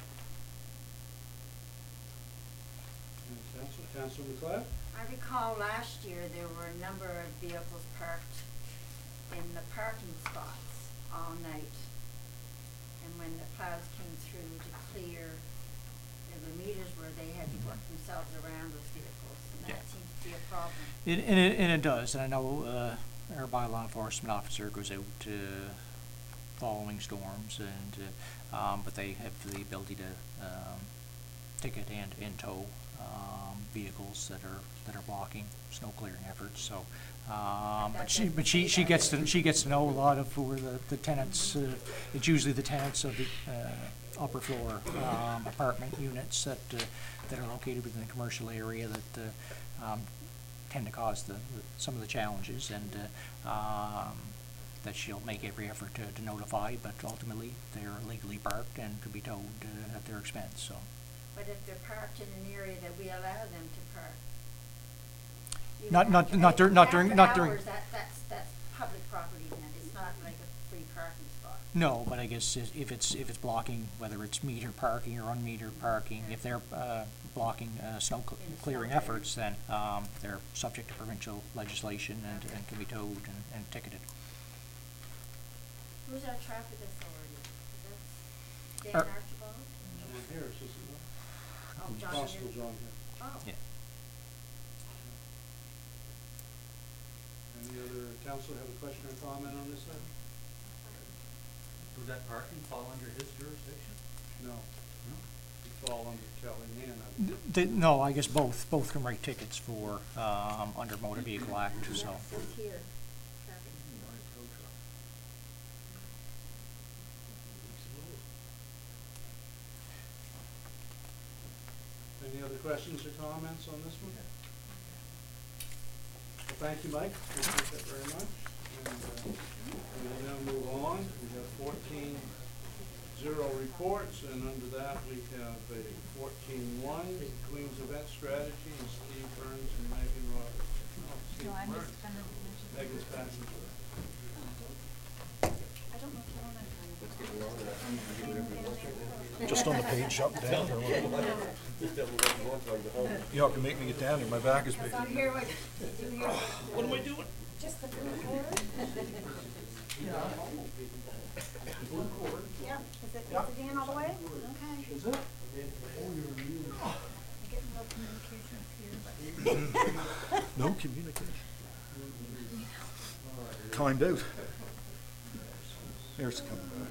Councillor McLeod? I recall last year there were a number of vehicles parked in the parking spots all night. And when the plows came through to clear the meters where they had to work themselves around those vehicles, and that Yeah. seems to be a problem. And it does. And I know our bylaw enforcement officer goes out following storms, and but they have the ability to ticket and tow vehicles that are blocking snow clearing efforts. So, but she gets to know a lot of who are the tenants. It's usually the tenants of the upper floor apartment units that are located within the commercial area that tend to cause some of the challenges, and that she'll make every effort to notify. But ultimately, they're legally parked and could be towed at their expense. So. But if they're parked in an area that we allow them to park. Not during Hours, that's public property then, it's not like a free parking spot. No, but I guess if it's blocking, whether it's metered parking or unmetered parking, if they're blocking snow clearing efforts, then they're subject to provincial legislation and can be towed and ticketed. Who's our traffic authority? Is that Dan Ar- Archibald? John Harris, isn't it? Oh, John Constable Harris. John Harris. Oh. Yeah. Any other councillor have a question or comment on this item? Would that parking fall under his jurisdiction? No. No? It fall under Kelly Mann, I would. No, I guess both can write tickets for under Motor Vehicle Act. So. That's here, traffic. Any other questions or comments on this one? Well, thank you, Mike. Appreciate that very much. And we will now move on. We have 14.0 reports, and under that we have a 14.1 Queen's Event Strategy, and Steve Burns and Megan Roberts. No, Steve Burns. Megan's passenger. Just on the page, up and down, or what? You have to make me get down here, my back is big. So here, what am I doing? Just the food court? Yeah, is it Dan all the way? Okay. Is it? I'm getting Timed out. There's coming back.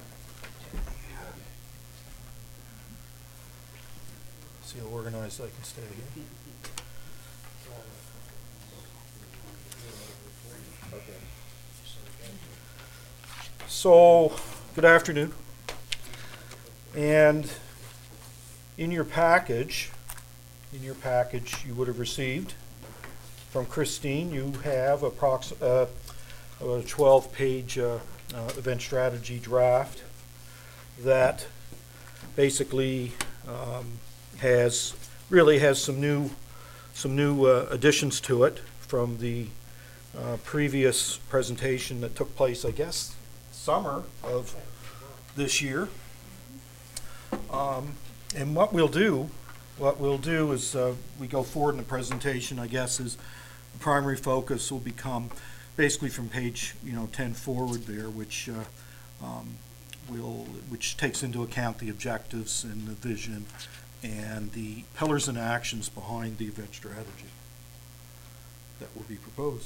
See how organized I can stay here. So, good afternoon. And in your package, you would have received from Christine, you have a 12-page event strategy draft that basically has some new additions to it from the previous presentation that took place, I guess, summer of this year. And what we'll do is we go forward in the presentation, I guess, is the primary focus will become basically from page 10 forward there, which takes into account the objectives and the vision and the pillars and actions behind the event strategy that will be proposed.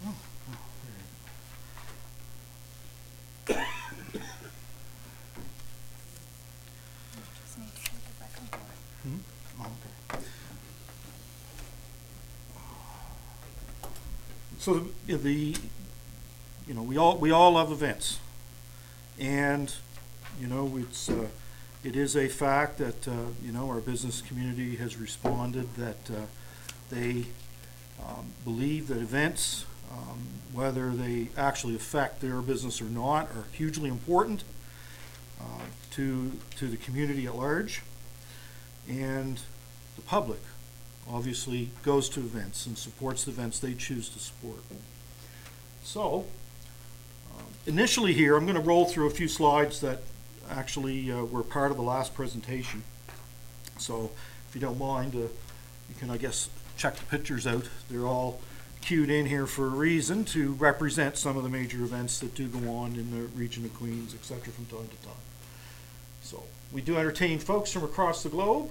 So we all love events, and it is a fact that our business community has responded that they believe that events, whether they actually affect their business or not, are hugely important to the community at large, and the public obviously goes to events and supports the events they choose to support. So, initially here, I'm going to roll through a few slides that actually were part of the last presentation. So, if you don't mind, you can, I guess, check the pictures out. They're all cued in here for a reason to represent some of the major events that do go on in the region of Queens, etc., from time to time. So, we do entertain folks from across the globe.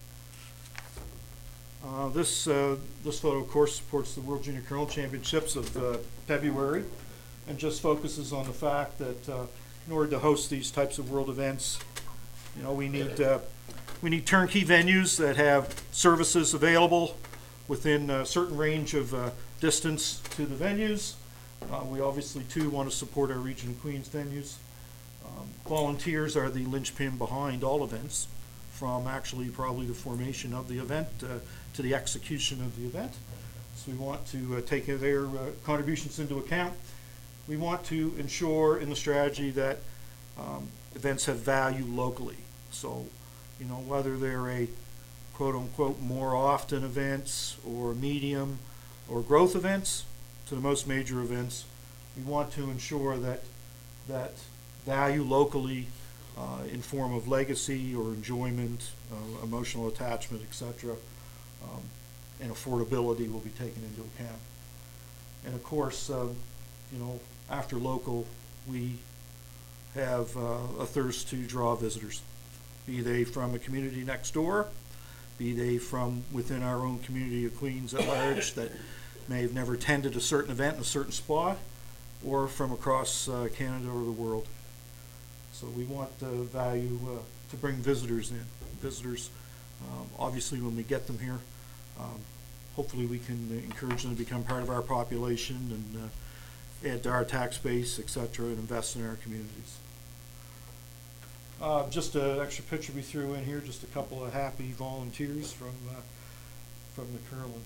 This photo, of course, supports the World Junior Curling Championships of February, and just focuses on the fact that in order to host these types of world events, we need turnkey venues that have services available within a certain range of distance to the venues. We obviously too want to support our region of Queens venues. Volunteers are the linchpin behind all events, from actually probably the formation of the event to the execution of the event. So we want to take their contributions into account. We want to ensure in the strategy that events have value locally. So, whether they're a quote-unquote more often events or medium or growth events to the most major events, we want to ensure that value locally in form of legacy or enjoyment, emotional attachment, etc., and affordability will be taken into account. And of course, after local, we have a thirst to draw visitors, be they from a community next door, be they from within our own community of Queens at large that may have never attended a certain event in a certain spot, or from across Canada or the world. So we want value to bring visitors in. Visitors, obviously when we get them here, hopefully we can encourage them to become part of our population and add to our tax base, etc., and invest in our communities. Just an extra picture we threw in here, just a couple of happy volunteers from the curling.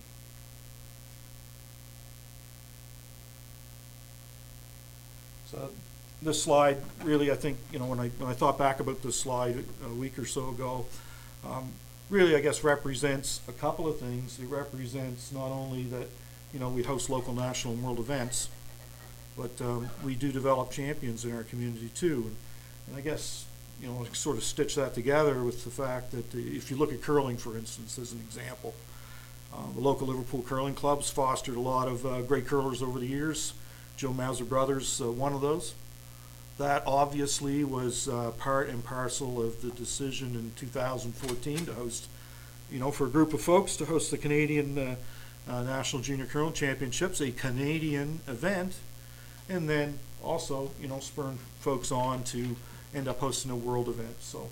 So this slide really, I think, when I thought back about this slide a week or so ago, really, I guess, represents a couple of things. It represents not only that, we host local, national, and world events, but we do develop champions in our community too. And I guess, sort of stitch that together with the fact that if you look at curling, for instance, as an example, the local Liverpool curling clubs fostered a lot of great curlers over the years. Joe Mauser Brothers, one of those. That obviously was part and parcel of the decision in 2014 to host, for a group of folks to host the Canadian National Junior Curling Championships, a Canadian event, and then also, you know, spurring folks on to end up hosting a world event. So,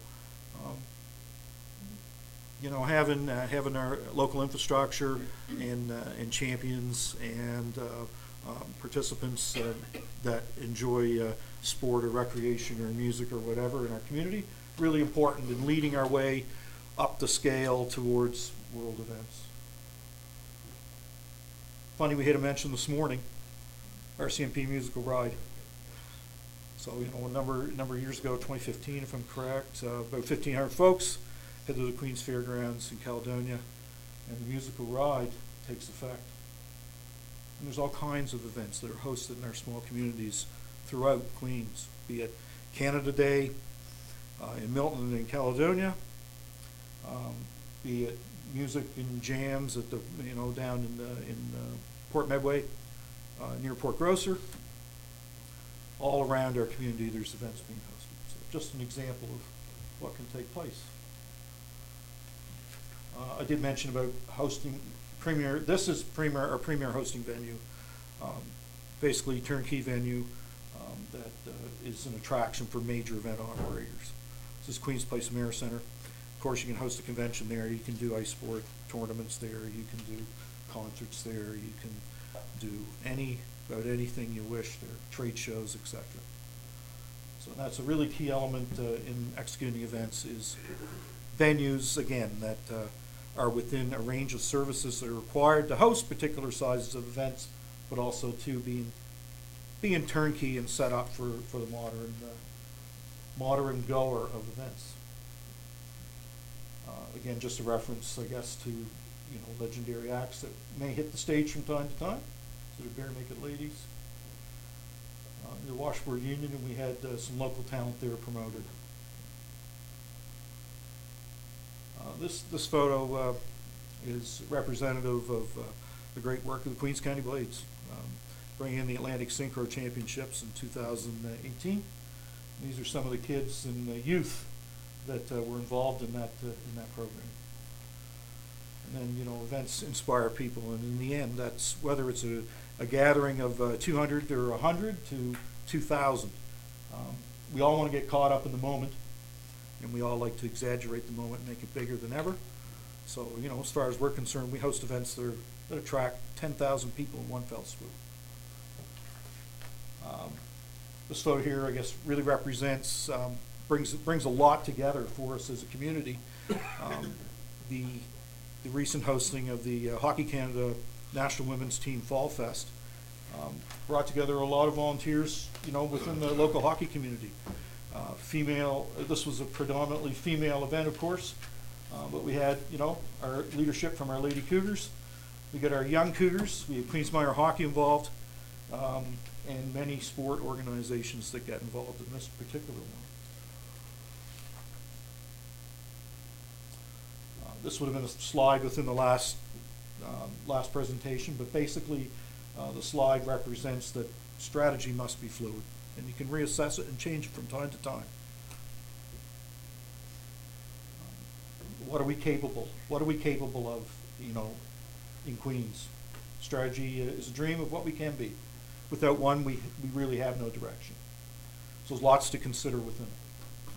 you know, having our local infrastructure and champions and participants that enjoy sport or recreation or music or whatever in our community, really important in leading our way up the scale towards world events. Funny, we had a mention this morning, RCMP Musical Ride. So, you know, a number of years ago, 2015, if I'm correct, about 1,500 folks head to the Queen's Fairgrounds in Caledonia, and the musical ride takes effect. And there's all kinds of events that are hosted in our small communities throughout Queens, be it Canada Day in Milton and in Caledonia, be it music and jams at the, you know, down in Port Medway near Port Grocer. All around our community, there's events being hosted. So just an example of what can take place. I did mention about hosting Premier. This is our premier hosting venue, basically turnkey venue that is an attraction for major event operators. This is Queen's Place Mayor Center. Of course, you can host a convention there. You can do ice sport tournaments there. You can do concerts there. You can do about anything you wish there, trade shows, etc. So that's a really key element in executing events is venues, again, that are within a range of services that are required to host particular sizes of events, but also to being turnkey and set up for the modern goer of events. Again, just a reference, I guess, to, you know, legendary acts that may hit the stage from time to time. So the Bare Naked Ladies. In the Washboard Union, and we had some local talent there promoted. This photo is representative of the great work of the Queens County Blades, bringing in the Atlantic Synchro Championships in 2018. These are some of the kids and the youth that were involved in that program. And then, you know, events inspire people, and in the end, that's whether it's a gathering of 200 or 100 to 2,000. We all want to get caught up in the moment, and we all like to exaggerate the moment and make it bigger than ever. So, you know, as far as we're concerned, we host events that attract 10,000 people in one fell swoop. This photo here, I guess, really represents, brings a lot together for us as a community. The recent hosting of the Hockey Canada National Women's Team Fall Fest brought together a lot of volunteers, you know, within the local hockey community. This was a predominantly female event, of course, but we had, you know, our leadership from our Lady Cougars. We got our young Cougars. We had Queensmire Hockey involved, and many sport organizations that get involved in this particular one. This would have been a slide within the last presentation, but basically the slide represents that strategy must be fluid, and you can reassess it and change it from time to time. What are we capable? What are we capable of, you know, in Queens? Strategy is a dream of what we can be. Without one, we really have no direction. So there's lots to consider within it.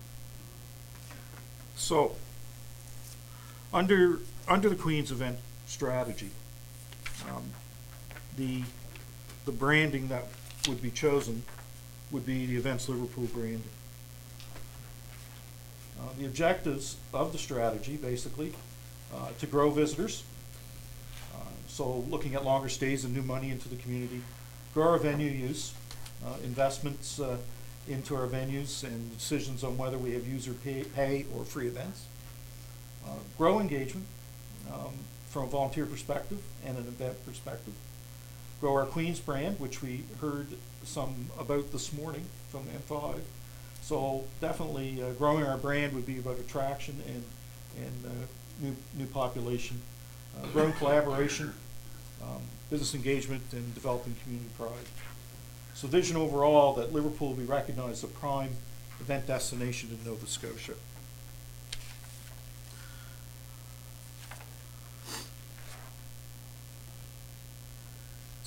So, under the Queens event strategy, the branding that would be chosen would be the Events Liverpool branding. The objectives of the strategy, basically, to grow visitors, so looking at longer stays and new money into the community, grow our venue use, investments into our venues and decisions on whether we have user pay or free events, grow engagement from a volunteer perspective and an event perspective, grow our Queens brand, which we heard some about this morning from M5. So definitely growing our brand would be about attraction and new population, growing collaboration, business engagement, and developing community pride. So vision overall that Liverpool will be recognized as a prime event destination in Nova Scotia.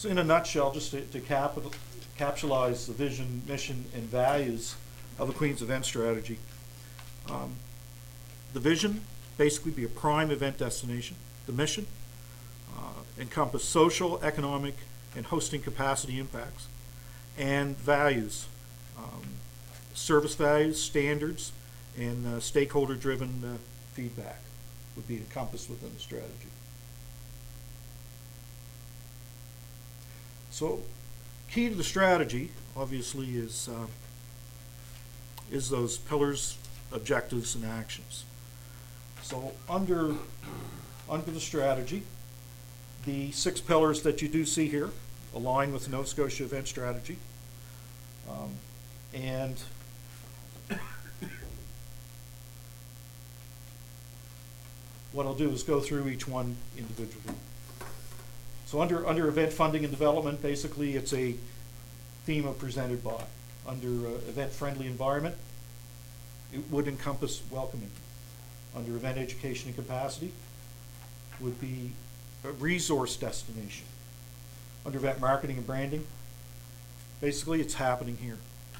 So in a nutshell, just to capsulize the vision, mission, and values of the Queen's event strategy. The vision, basically be a prime event destination. The mission, encompass social, economic, and hosting capacity impacts. And values, service values, standards, and stakeholder-driven feedback would be encompassed within the strategy. So, key to the strategy, obviously, is those pillars, objectives, and actions. So, under the strategy, the 6 pillars that you do see here align with the Nova Scotia event strategy, and what I'll do is go through each one individually. So under event funding and development, basically it's a theme of presented by. Under event-friendly environment, it would encompass welcoming. Under event education and capacity, would be a resource destination. Under event marketing and branding, basically it's happening here.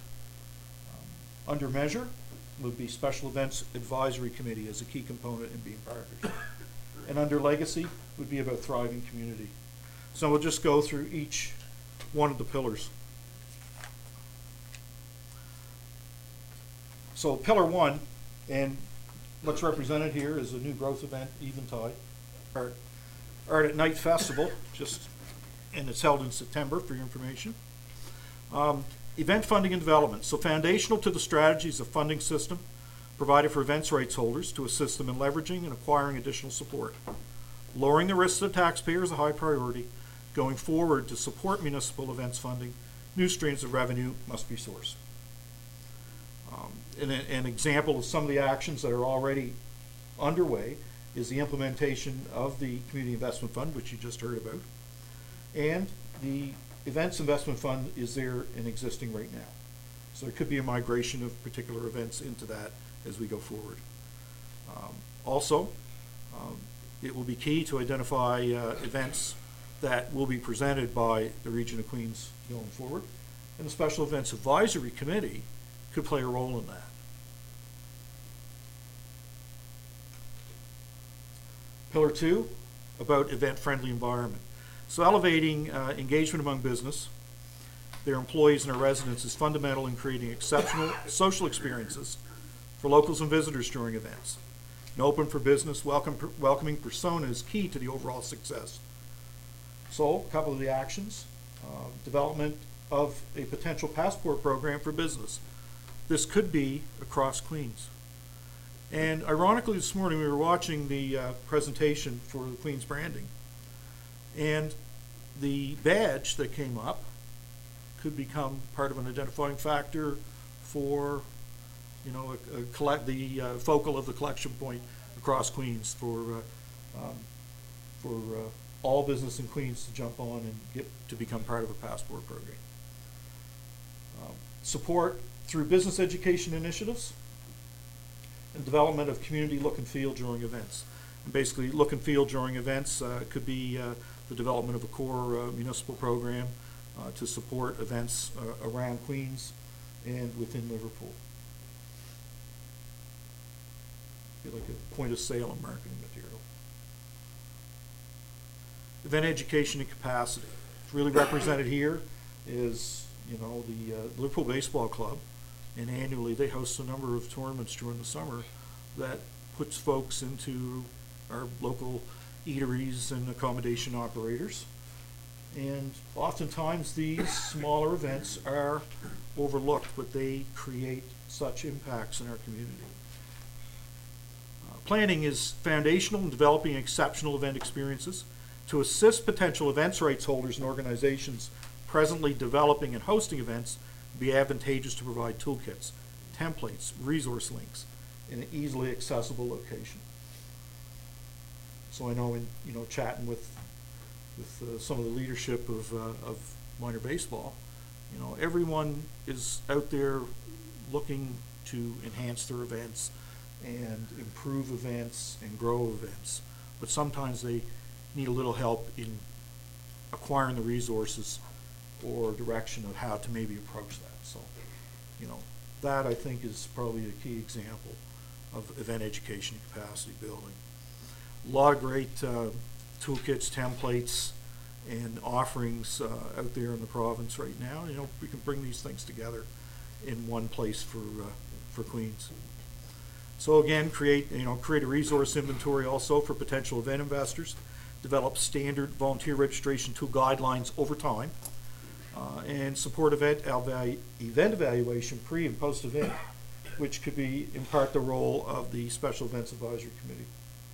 Under measure would be special events advisory committee as a key component in being partners. And under legacy would be about thriving community. So we'll just go through each one of the pillars. So pillar 1, and what's represented here is a new growth event, Eventide, Art at Night Festival, and it's held in September for your information. Event funding and development. So foundational to the strategy is a funding system provided for events rights holders to assist them in leveraging and acquiring additional support. Lowering the risks to the taxpayer is a high priority. Going forward, to support municipal events funding, new streams of revenue must be sourced. An example of some of the actions that are already underway is the implementation of the Community Investment Fund, which you just heard about. And the Events Investment Fund is there and existing right now. So there could be a migration of particular events into that as we go forward. Also, it will be key to identify events that will be presented by the Region of Queens going forward. And the Special Events Advisory Committee could play a role in that. Pillar 2, about event-friendly environment. So elevating engagement among business, their employees and their residents is fundamental in creating exceptional social experiences for locals and visitors during events. An open for business, welcoming persona is key to the overall success. So, a couple of the actions. Development of a potential passport program for business. This could be across Queens. And ironically, this morning we were watching the presentation for the Queens branding. And the badge that came up could become part of an identifying factor for, the focal of the collection point across Queens for all business in Queens to jump on and get to become part of a passport program. Support through business education initiatives and development of community look and feel during events. And basically, look and feel during events could be the development of a core municipal program to support events around Queens and within Liverpool. Be like a point of sale and marketing material. Event education and capacity. It's really represented here is, the Liverpool Baseball Club, and annually they host a number of tournaments during the summer that puts folks into our local eateries and accommodation operators. And oftentimes these smaller events are overlooked, but they create such impacts in our community. Planning is foundational in developing exceptional event experiences to assist potential events rights holders and organizations presently developing and hosting events. Be advantageous to provide toolkits, templates, resource links in an easily accessible location. So I know in chatting with some of the leadership of minor baseball, everyone is out there looking to enhance their events and improve events and grow events, but sometimes they need a little help in acquiring the resources or direction of how to maybe approach that. So, you know, that I think is probably a key example of event education and capacity building. A lot of great toolkits, templates, and offerings out there in the province right now. You know, we can bring these things together in one place for Queens. So again, create a resource inventory also for potential event investors. Develop standard volunteer registration tool guidelines over time, and support event evaluation pre and post event, which could be in part the role of the Special Events Advisory Committee.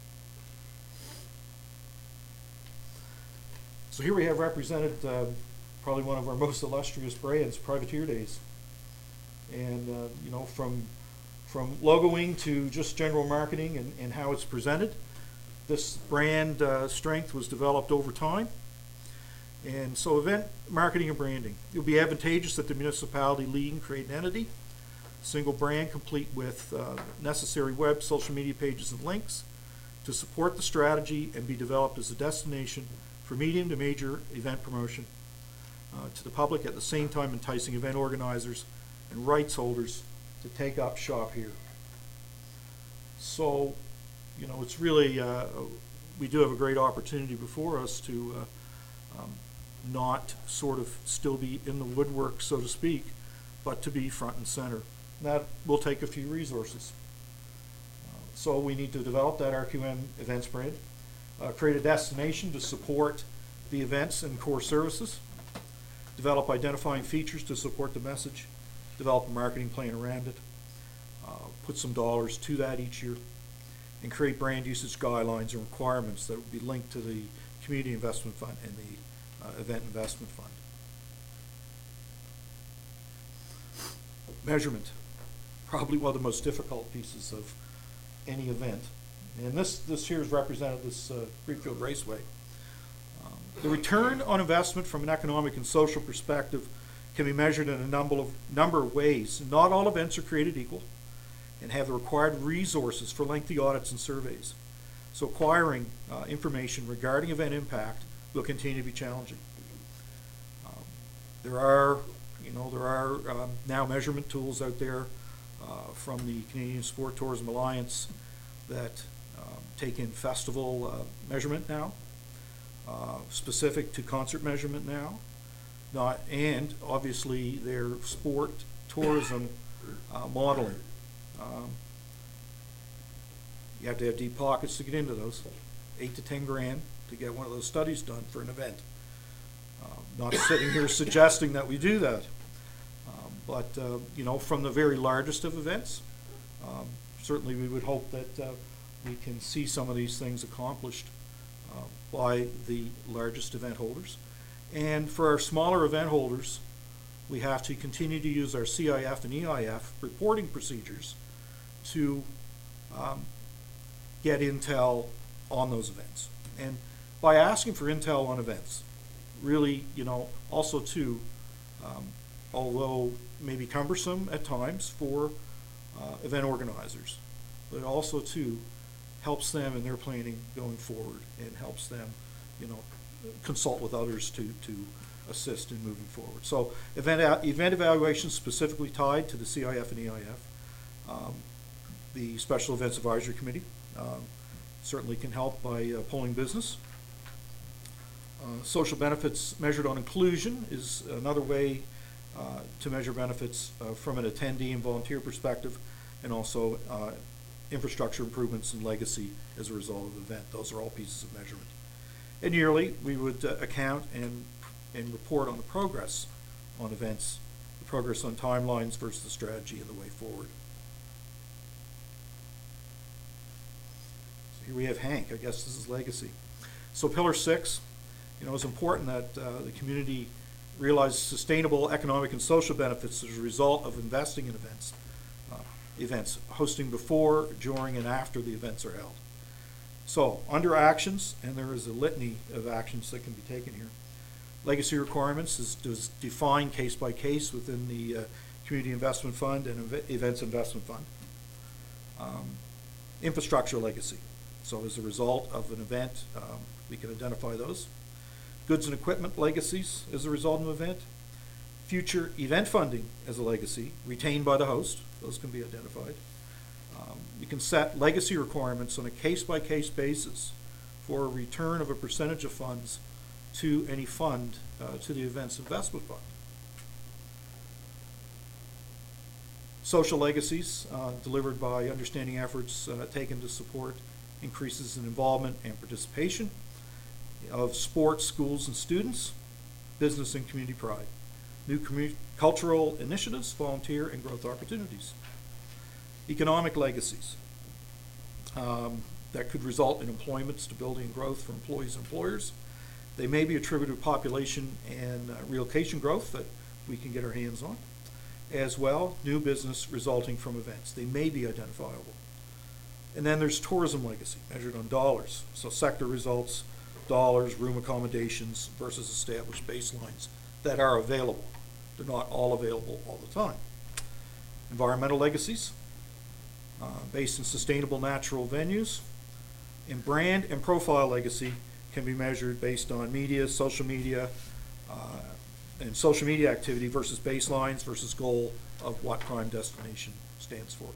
So here we have represented probably one of our most illustrious brands, Privateer Days. And you know, from logoing to just general marketing and how it's presented, this brand strength was developed over time. And so event marketing and branding. It will be advantageous that the municipality lead and create an entity, single brand complete with necessary web, social media pages and links to support the strategy and be developed as a destination for medium to major event promotion to the public, at the same time enticing event organizers and rights holders to take up shop here. So, you know, it's really, we do have a great opportunity before us to not sort of still be in the woodwork, so to speak, but to be front and center. And that will take a few resources. So we need to develop that RQM events brand, create a destination to support the events and core services, develop identifying features to support the message, develop a marketing plan around it, put some dollars to that each year, and create brand usage guidelines and requirements that would be linked to the Community Investment Fund and the Event Investment Fund. Measurement, probably one of the most difficult pieces of any event. And this here is represented, this Greenfield Raceway. The return on investment from an economic and social perspective can be measured in a number of ways. Not all events are created equal and have the required resources for lengthy audits and surveys. So acquiring information regarding event impact will continue to be challenging. There are now measurement tools out there from the Canadian Sport Tourism Alliance that take in festival measurement now, specific to concert measurement now, and obviously their sport tourism modeling. You have to have deep pockets to get into those. 8 to 10 grand to get one of those studies done for an event. Not sitting here suggesting that we do that, but you know, from the very largest of events, certainly we would hope that we can see some of these things accomplished by the largest event holders. And for our smaller event holders, we have to continue to use our CIF and EIF reporting procedures to get intel on those events. And by asking for intel on events, really, you know, also too, although maybe cumbersome at times for event organizers, but also too helps them in their planning going forward and helps them, you know, consult with others to assist in moving forward. So event evaluation specifically tied to the CIF and EIF. The Special Events Advisory Committee certainly can help by polling business. Social benefits measured on inclusion is another way to measure benefits from an attendee and volunteer perspective, and also infrastructure improvements and legacy as a result of the event. Those are all pieces of measurement. And yearly, we would account and report on the progress on events, the progress on timelines versus the strategy and the way forward. So here we have Hank. I guess this is legacy. So Pillar 6, you know, it's important that the community realizes sustainable economic and social benefits as a result of investing in events, hosting before, during, and after the events are held. So, under actions, and there is a litany of actions that can be taken here. Legacy requirements is defined case by case within the Community Investment Fund and Events Investment Fund. Infrastructure legacy. So, as a result of an event, we can identify those. goods and equipment legacies as a result of an event, future event funding as a legacy retained by the host. Those can be identified. You can set legacy requirements on a case-by-case basis for a return of a percentage of funds to any fund, to the event's investment fund. Social legacies delivered by understanding efforts taken to support increases in involvement and participation of sports, schools, and students, business and community pride, new cultural initiatives, volunteer and growth opportunities. Economic legacies that could result in employment, stability, and growth for employees and employers. They may be attributed to population and relocation growth that we can get our hands on. As well, new business resulting from events. They may be identifiable. And then there's tourism legacy, measured on dollars. So sector results, dollars, room accommodations versus established baselines that are available. They're not all available all the time. Environmental legacies, based in sustainable natural venues. And brand and profile legacy can be measured based on media, and social media activity versus baselines versus goal of what prime destination stands for.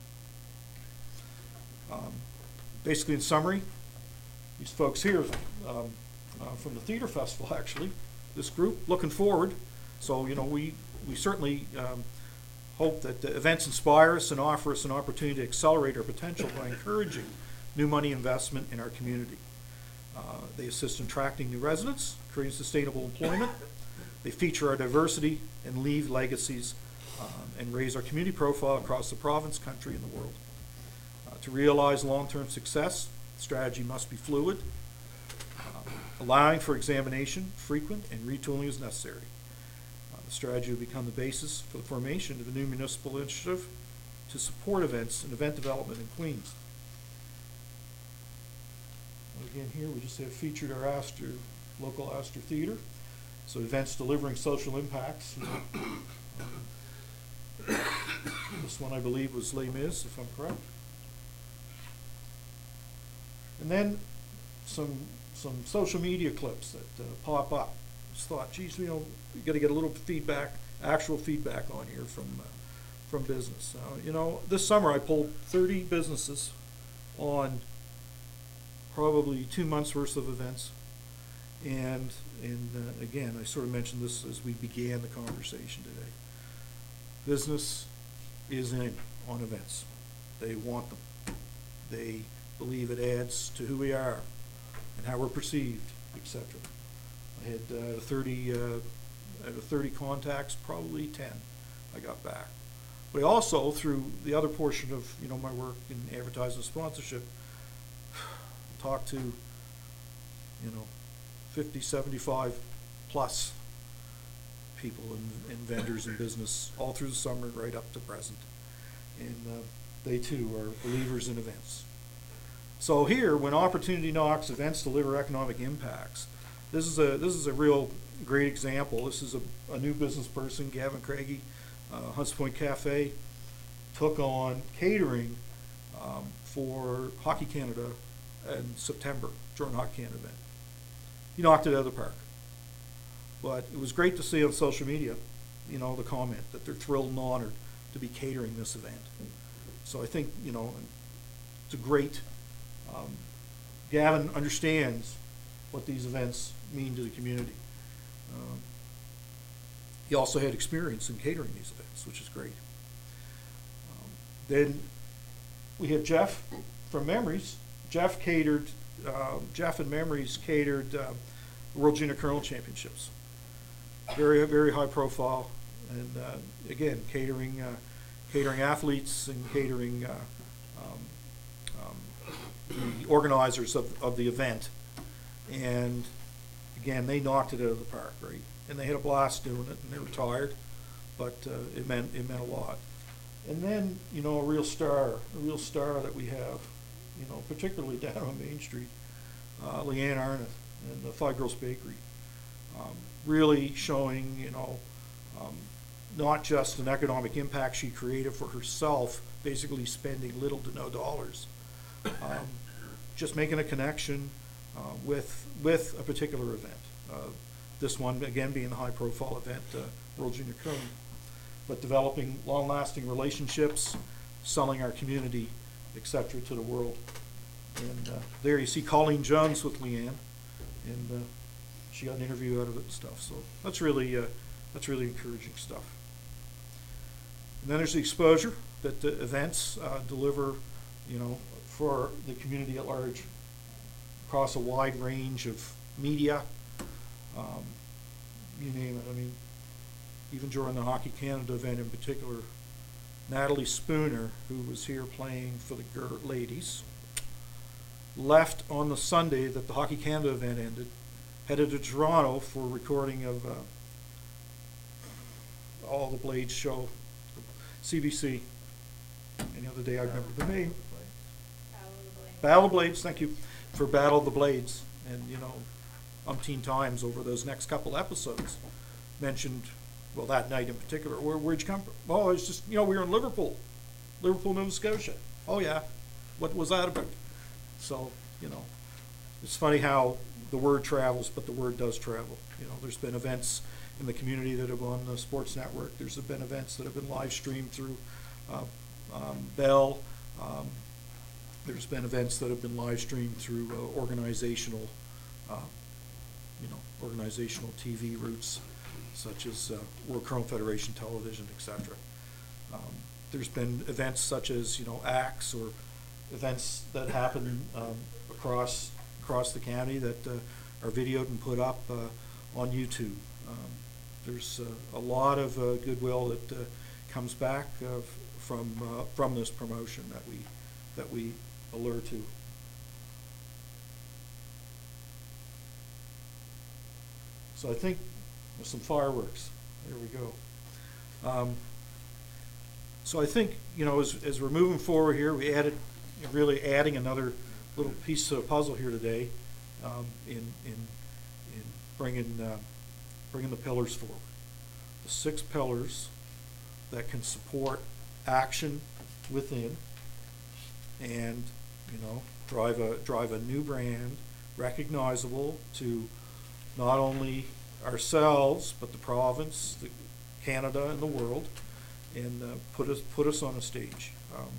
Basically, in summary, these folks here from the theater festival, actually, this group, looking forward. So, you know, we certainly hope that the events inspire us and offer us an opportunity to accelerate our potential by encouraging new money investment in our community. They assist in attracting new residents, creating sustainable employment. They feature our diversity and leave legacies and raise our community profile across the province, country, and the world. To realize long-term success, the strategy must be fluid, allowing for examination, frequent, and retooling as necessary. The strategy will become the basis for the formation of a new municipal initiative to support events and event development in Queens. Again, here we just have featured our local Astor Theatre. So events delivering social impacts. This one, I believe, was Les Mis, if I'm correct. And then some social media clips that pop up. Just thought, geez, you know, we got to get a little feedback, actual feedback on here from business. You know, this summer I pulled 30 businesses on probably 2 months worth of events. And again, I sort of mentioned this as we began the conversation today. Business is in on events. They want them. They believe it adds to who we are and how we're perceived, etc. I had 30 contacts, probably 10 I got back. But I also, through the other portion of my work in advertising and sponsorship, talked to 50, 75 plus people and vendors in business all through the summer right up to present. And they too are believers in events. So here, when opportunity knocks, events deliver economic impacts. This is a real great example. This is a new business person, Gavin Craigie, Hunts Point Cafe, took on catering for Hockey Canada in September, during Hockey Canada event. He knocked it out of the park. But it was great to see on social media, the comment that they're thrilled and honored to be catering this event. So I think, it's a great, Gavin understands what these events mean to the community. He also had experience in catering these events, which is great. Then we have Jeff from Memories. Jeff and Memories catered the World Junior Curling Championships. Very, very high profile, and again, catering athletes and catering the organizers of the event. And again, they knocked it out of the park, right? And they had a blast doing it, and they were tired, but it meant a lot. And then, a real star that we have, particularly down on Main Street, Leanne Arnott and the Five Girls Bakery, really showing, not just an economic impact she created for herself, basically spending little to no dollars, just making a connection with a particular event, This one, again, being the high-profile event, World Junior Curling. But developing long-lasting relationships, selling our community, et cetera, to the world. And there you see Colleen Jones with Leanne, and she got an interview out of it and stuff. So that's really encouraging stuff. And then there's the exposure that the events deliver, you know, for the community at large across a wide range of media. You name it. I mean, even during the Hockey Canada event in particular, Natalie Spooner, who was here playing for the ladies, left on the Sunday that the Hockey Canada event ended, headed to Toronto for recording of All the Blades show, CBC. And the other day I remember the name. Battle of the Blades, thank you, for Battle of the Blades. And, you know, umpteen times over those next couple episodes mentioned, well, that night in particular, where'd you come from? Oh, it's just, you know, we were in Liverpool, Nova Scotia. Oh, yeah. What was that about? So, you know, it's funny how the word travels, but the word does travel. You know, there's been events in the community that have on the Sports Network. There's been events that have been live streamed through Bell. There's been events that have been live streamed through organizational TV routes, such as World Curling Federation Television, etc. There's been events such as, you know, acts or events that happen across the county that are videoed and put up on YouTube. There's a lot of goodwill that comes back from this promotion that we allure to. So I think there's some fireworks. There we go. So I think, you know, as we're moving forward here, we really adding another little piece of the puzzle here today in bringing the pillars forward. The 6 pillars that can support action within and, you know, drive a new brand, recognizable to not only ourselves but the province, Canada, and the world, and put us on a stage.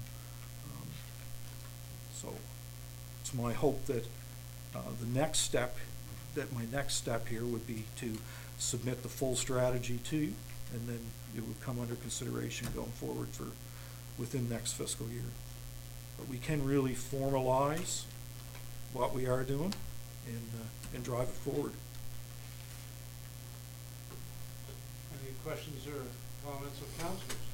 So it's my hope that my next step here would be to submit the full strategy to you, and then it would come under consideration going forward for within next fiscal year. But we can really formalize what we are doing and drive it forward. Any questions or comments of councilors?